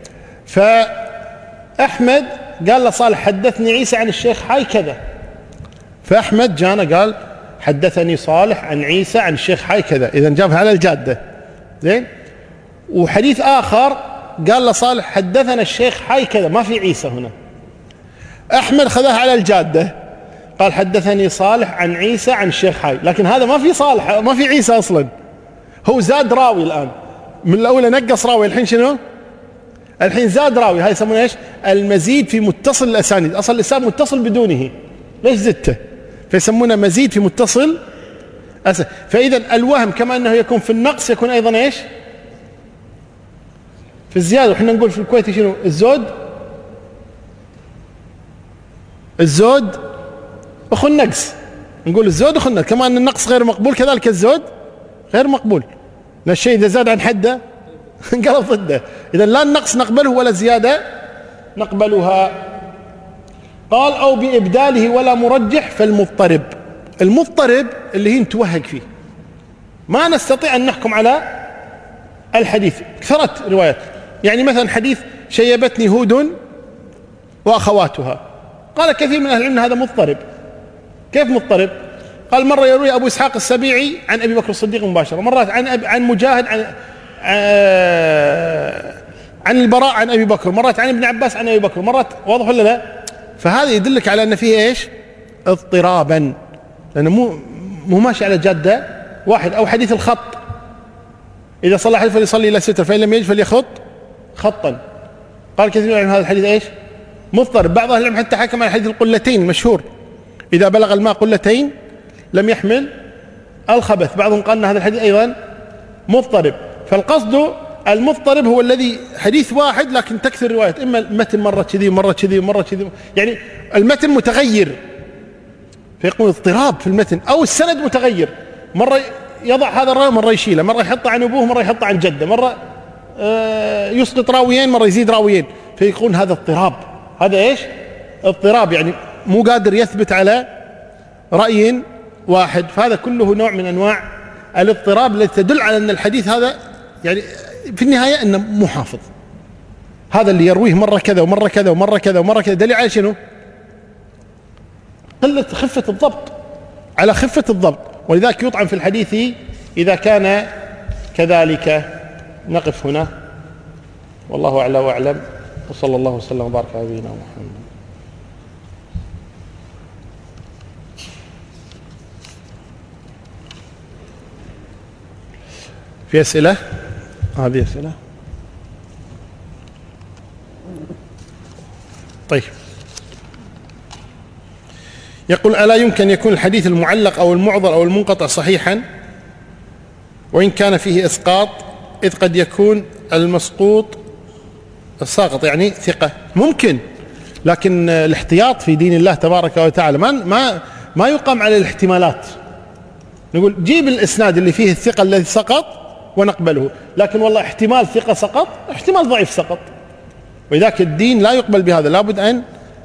فأحمد قال له صالح حدثني عيسى عن الشيخ حاي كذا، فأحمد جانا قال حدثني صالح عن عيسى عن الشيخ حاي كذا، إذا جابها على الجادة، زين؟ وحديث آخر قال له صالح حدثنا الشيخ حاي كذا، ما في عيسى هنا. أحمد خذها على الجادة، قال حدثني صالح عن عيسى عن الشيخ حاي، لكن هذا ما في صالح، ما في عيسى أصلا، هو زاد راوي الآن. من الأول نقص راوي، الحين شنو؟ الحين زاد راوي. هاي يسمونه ايش؟ المزيد في متصل الأسانيد. أصل الإسناد متصل بدونه، ليش زدته؟ فيسمونه مزيد في متصل أسانيد. فإذا الوهم كما أنه يكون في النقص يكون أيضا ايش؟ في الزيادة. وحنا نقول في الكويت شنو؟ الزود الزود أخو النقص، نقول الزود أخو النقص، كما أن النقص غير مقبول كذلك الزود غير مقبول. لا الشيء إذا زاد عن حده انقلب ضده. إذا لا النقص نقبله ولا الزيادة نقبلها. قال أو بإبداله ولا مرجح فالمضطرب. المضطرب اللي هي نتوهق فيه، ما نستطيع أن نحكم على الحديث، كثرت روايات. يعني مثلا حديث شيبتني هود وأخواتها، قال كثير من أهل العلم هذا مضطرب. كيف مضطرب؟ قال مرة يروي أبو إسحاق السبيعي عن أبي بكر الصديق مباشرة، مرات عن أب... عن مجاهد عن آه... عن البراء عن أبي بكر، مرات عن ابن عباس عن أبي بكر، مرات، واضح ولا لا؟ فهذا يدلك على أن فيه إيش؟ اضطرابا، لأنه مو مو ماشي على جادة واحد. أو حديث الخط، إذا صلى حديث فليصلي إلى ستر فإن لم يجد فليخط خطا، قال كثير من هذا الحديث إيش؟ مضطرب. بعض أهل العلم حتى حكم على حديث القلتين المشهور، إذا بلغ الماء قلتين لم يحمل الخبث، بعضهم قال أن هذا الحديث أيضا مضطرب. فالقصد المضطرب هو الذي حديث واحد لكن تكثر روايات، إما المتن مرة كذي مرة كذي مرة كذي، يعني المتن متغير فيكون اضطراب في المتن، أو السند متغير، مرة يضع هذا الراوي مرة يشيله، مرة يحطه عن أبوه مرة يحطه عن جده، مرة يسقط راويين مرة يزيد راويين، فيكون هذا اضطراب. هذا إيش؟ اضطراب، يعني مو قادر يثبت على رأي واحد. فهذا كله نوع من أنواع الاضطراب التي تدل على أن الحديث هذا يعني في النهاية أنه مو حافظ. هذا اللي يرويه مرة كذا ومرة كذا ومرة كذا ومرة كذا، دليل على شنو؟ قلة خفة الضبط، على خفة الضبط، ولذلك يطعن في الحديث إذا كان كذلك. نقف هنا، والله أعلى وأعلم، وصلى الله وسلم وبارك على نبينا محمد. في أسئلة؟ هذه أسئلة؟ طيب. يقول ألا يمكن يكون الحديث المعلق أو المعضل أو المنقطع صحيحا وإن كان فيه إسقاط، إذ قد يكون المسقوط الساقط يعني ثقة؟ ممكن، لكن الاحتياط في دين الله تبارك وتعالى ما ما ما يقام على الاحتمالات. نقول جيب الإسناد اللي فيه الثقة الذي سقط ونقبله، لكن والله احتمال ثقة سقط، احتمال ضعيف سقط، ولذلك الدين لا يقبل بهذا، لابد أن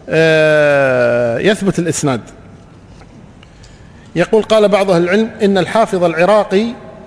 يثبت الإسناد. يقول قال بعض أهل العلم إن الحافظ العراقي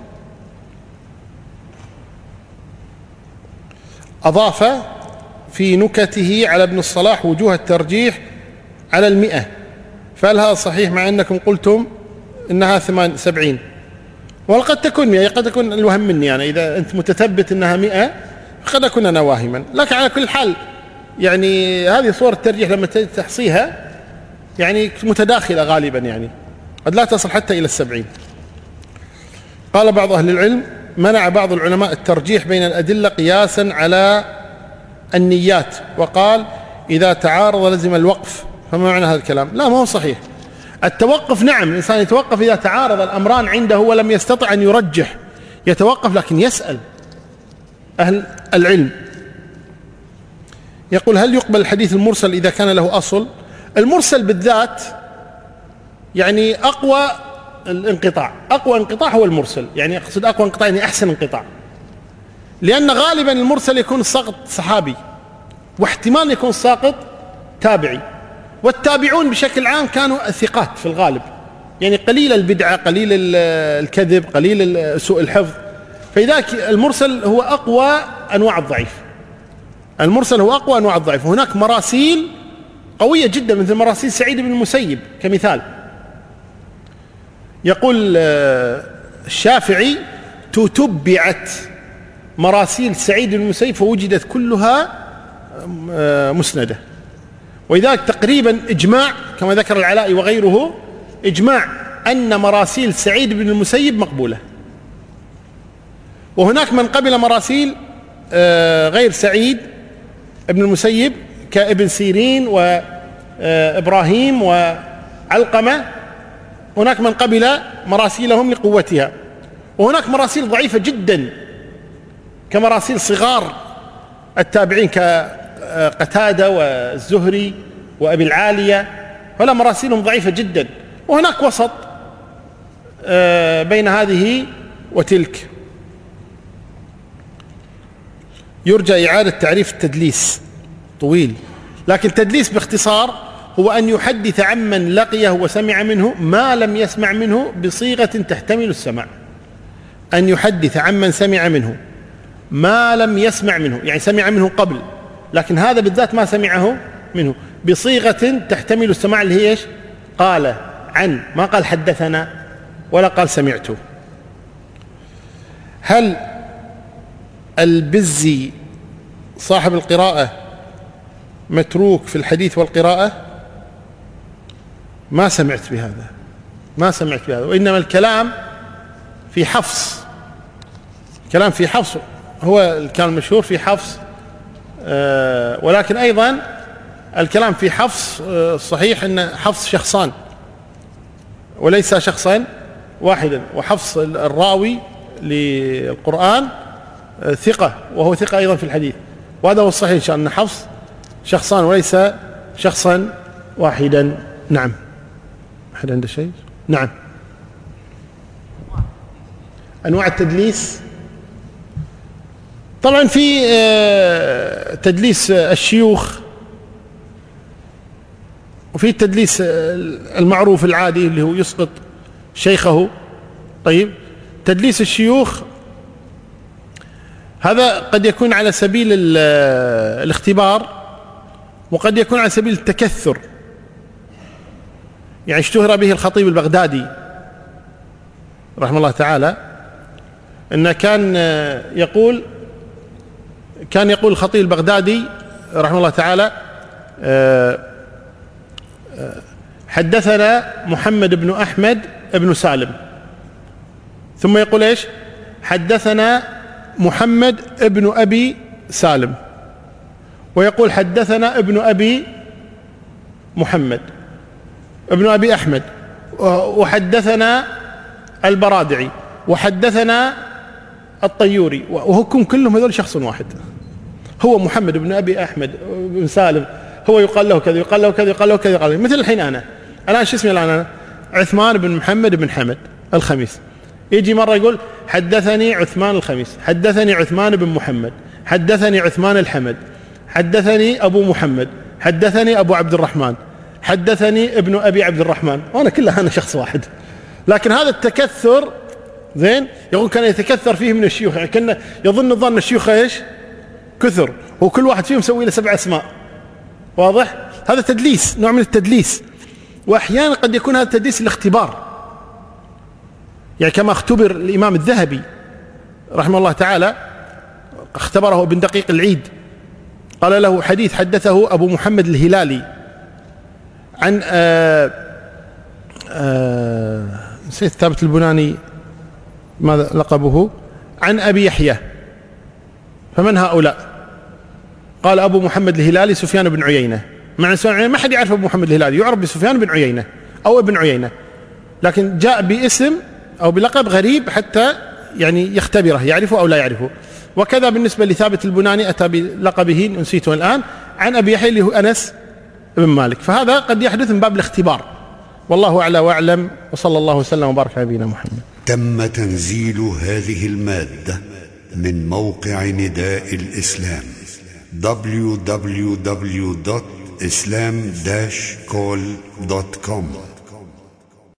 أضاف في نكته على ابن الصلاح وجوه الترجيح على المئة، فهل هذا صحيح مع أنكم قلتم إنها ثمان سبعين؟ وقد تكون مئة، قد تكون الوهم مني، يعني إذا أنت متثبت أنها مئة قد أكون أنا واهما، لكن على كل حال يعني هذه صور الترجيح لما تحصيها يعني متداخلة غالبا، يعني قد لا تصل حتى إلى السبعين. قال بعض أهل العلم منع بعض العلماء الترجيح بين الأدلة قياسا على النيات، وقال إذا تعارض لزم الوقف، فما معنى هذا الكلام؟ لا، ما هو صحيح. التوقف نعم، الإنسان يتوقف إذا تعارض الأمران عنده ولم يستطع أن يرجح، يتوقف، لكن يسأل أهل العلم. يقول هل يقبل الحديث المرسل إذا كان له أصل؟ المرسل بالذات يعني أقوى الانقطاع، أقوى انقطاع هو المرسل، يعني أقصد أقوى انقطاع يعني أحسن انقطاع، لأن غالبا المرسل يكون الساقط صحابي، واحتمال يكون الساقط تابعي، والتابعون بشكل عام كانوا ثقات في الغالب، يعني قليل البدعة، قليل الكذب، قليل سوء الحفظ، فلذلك المرسل هو أقوى أنواع الضعيف. المرسل هو أقوى أنواع الضعيف. هناك مراسيل قوية جدا مثل مراسيل سعيد بن المسيب كمثال. يقول الشافعي تتبعت مراسيل سعيد بن المسيب فوجدت كلها مسندة، ولذلك تقريبا إجماع كما ذكر العلاء وغيره، إجماع أن مراسيل سعيد بن المسيب مقبولة. وهناك من قبل مراسيل غير سعيد ابن المسيب كابن سيرين وإبراهيم وعلقمة، هناك من قبل مراسيلهم لقوتها، وهناك مراسيل ضعيفة جدا كمراسيل صغار التابعين كقتادة والزهري وأبي العالية، ولا مراسيلهم ضعيفة جدا، وهناك وسط بين هذه وتلك. يرجى إعادة تعريف التدليس، طويل، لكن التدليس باختصار هو أن يحدث عمن لقيه وسمع منه ما لم يسمع منه بصيغة تحتمل السماع. أن يحدث عمن سمع منه ما لم يسمع منه، يعني سمع منه قبل لكن هذا بالذات ما سمعه منه، بصيغة تحتمل السماع اللي هي إيش؟ قال عن، ما قال حدثنا ولا قال سمعته. هل البزي صاحب القراءة متروك في الحديث والقراءة؟ ما سمعت بهذا، ما سمعت بهذا، وإنما الكلام في حفص، الكلام في حفص هو الكلام المشهور في حفص، آه ولكن أيضا الكلام في حفص آه صحيح أن حفص شخصان وليس شخصا واحدا، وحفص الراوي للقرآن آه ثقة، وهو ثقة أيضا في الحديث، وهذا هو الصحيح إن شاء الله، أن حفص شخصان وليس شخصا واحدا. نعم. أحد عنده شيء؟ نعم. أنواع التدليس طبعا في تدليس الشيوخ، وفي التدليس المعروف العادي اللي هو يسقط شيخه. طيب تدليس الشيوخ هذا قد يكون على سبيل الاختبار، وقد يكون على سبيل التكثر، يعني اشتهر به الخطيب البغدادي رحمه الله تعالى، أنه كان يقول كان يقول الخطيب البغدادي رحمه الله تعالى حدثنا محمد بن أحمد بن سالم، ثم يقول إيش؟ حدثنا محمد بن أبي سالم، ويقول حدثنا ابن أبي محمد ابن أبي أحمد، وحدثنا البرادعي، وحدثنا الطيوري، وهم كلهم هذول شخص واحد، هو محمد بن أبي أحمد بن سالم، هو يقال له كذا يقال له كذا يقال له كذا يقال له. مثل الحين أنا الآن شو اسمي الآن؟ أنا عثمان بن محمد بن حمد الخميس، يجي مرة يقول حدثني عثمان الخميس، حدثني عثمان بن محمد، حدثني عثمان الحمد، حدثني أبو محمد، حدثني أبو عبد الرحمن، حدثني ابن أبي عبد الرحمن، وأنا كلها أنا شخص واحد. لكن هذا التكثر زين، يقول كان يتكثر فيه من الشيوخ، يعني كان يظن الظن الشيوخ ايش؟ كثر، وكل واحد فيهم يسوي له سبع اسماء. واضح؟ هذا تدليس، نوع من التدليس، واحيانا قد يكون هذا التدليس الاختبار، يعني كما اختبر الامام الذهبي رحمه الله تعالى، اختبره ابن دقيق العيد، قال له حديث حدثه ابو محمد الهلالي عن آآ آآ نسيت ثابت البناني ماذا لقبه، عن أبي يحيى، فمن هؤلاء؟ قال أبو محمد الهلالي سفيان بن عيينة. مع سفيان ما حد يعرف أبو محمد الهلالي، يعرف بسفيان بن عيينة أو ابن عيينة، لكن جاء باسم أو بلقب غريب حتى يعني يختبره يعرفه أو لا يعرفه. وكذا بالنسبة لثابت البناني أتى بلقبه نسيته الآن، عن أبي يحيى اللي هو أنس بن مالك. فهذا قد يحدث من باب الاختبار، والله أعلى وأعلم، وصلى الله وسلم وبارك على نبينا محمد. تم تنزيل هذه المادة من موقع نداء الإسلام دبليو دبليو دبليو دوت islam dash call دوت كوم.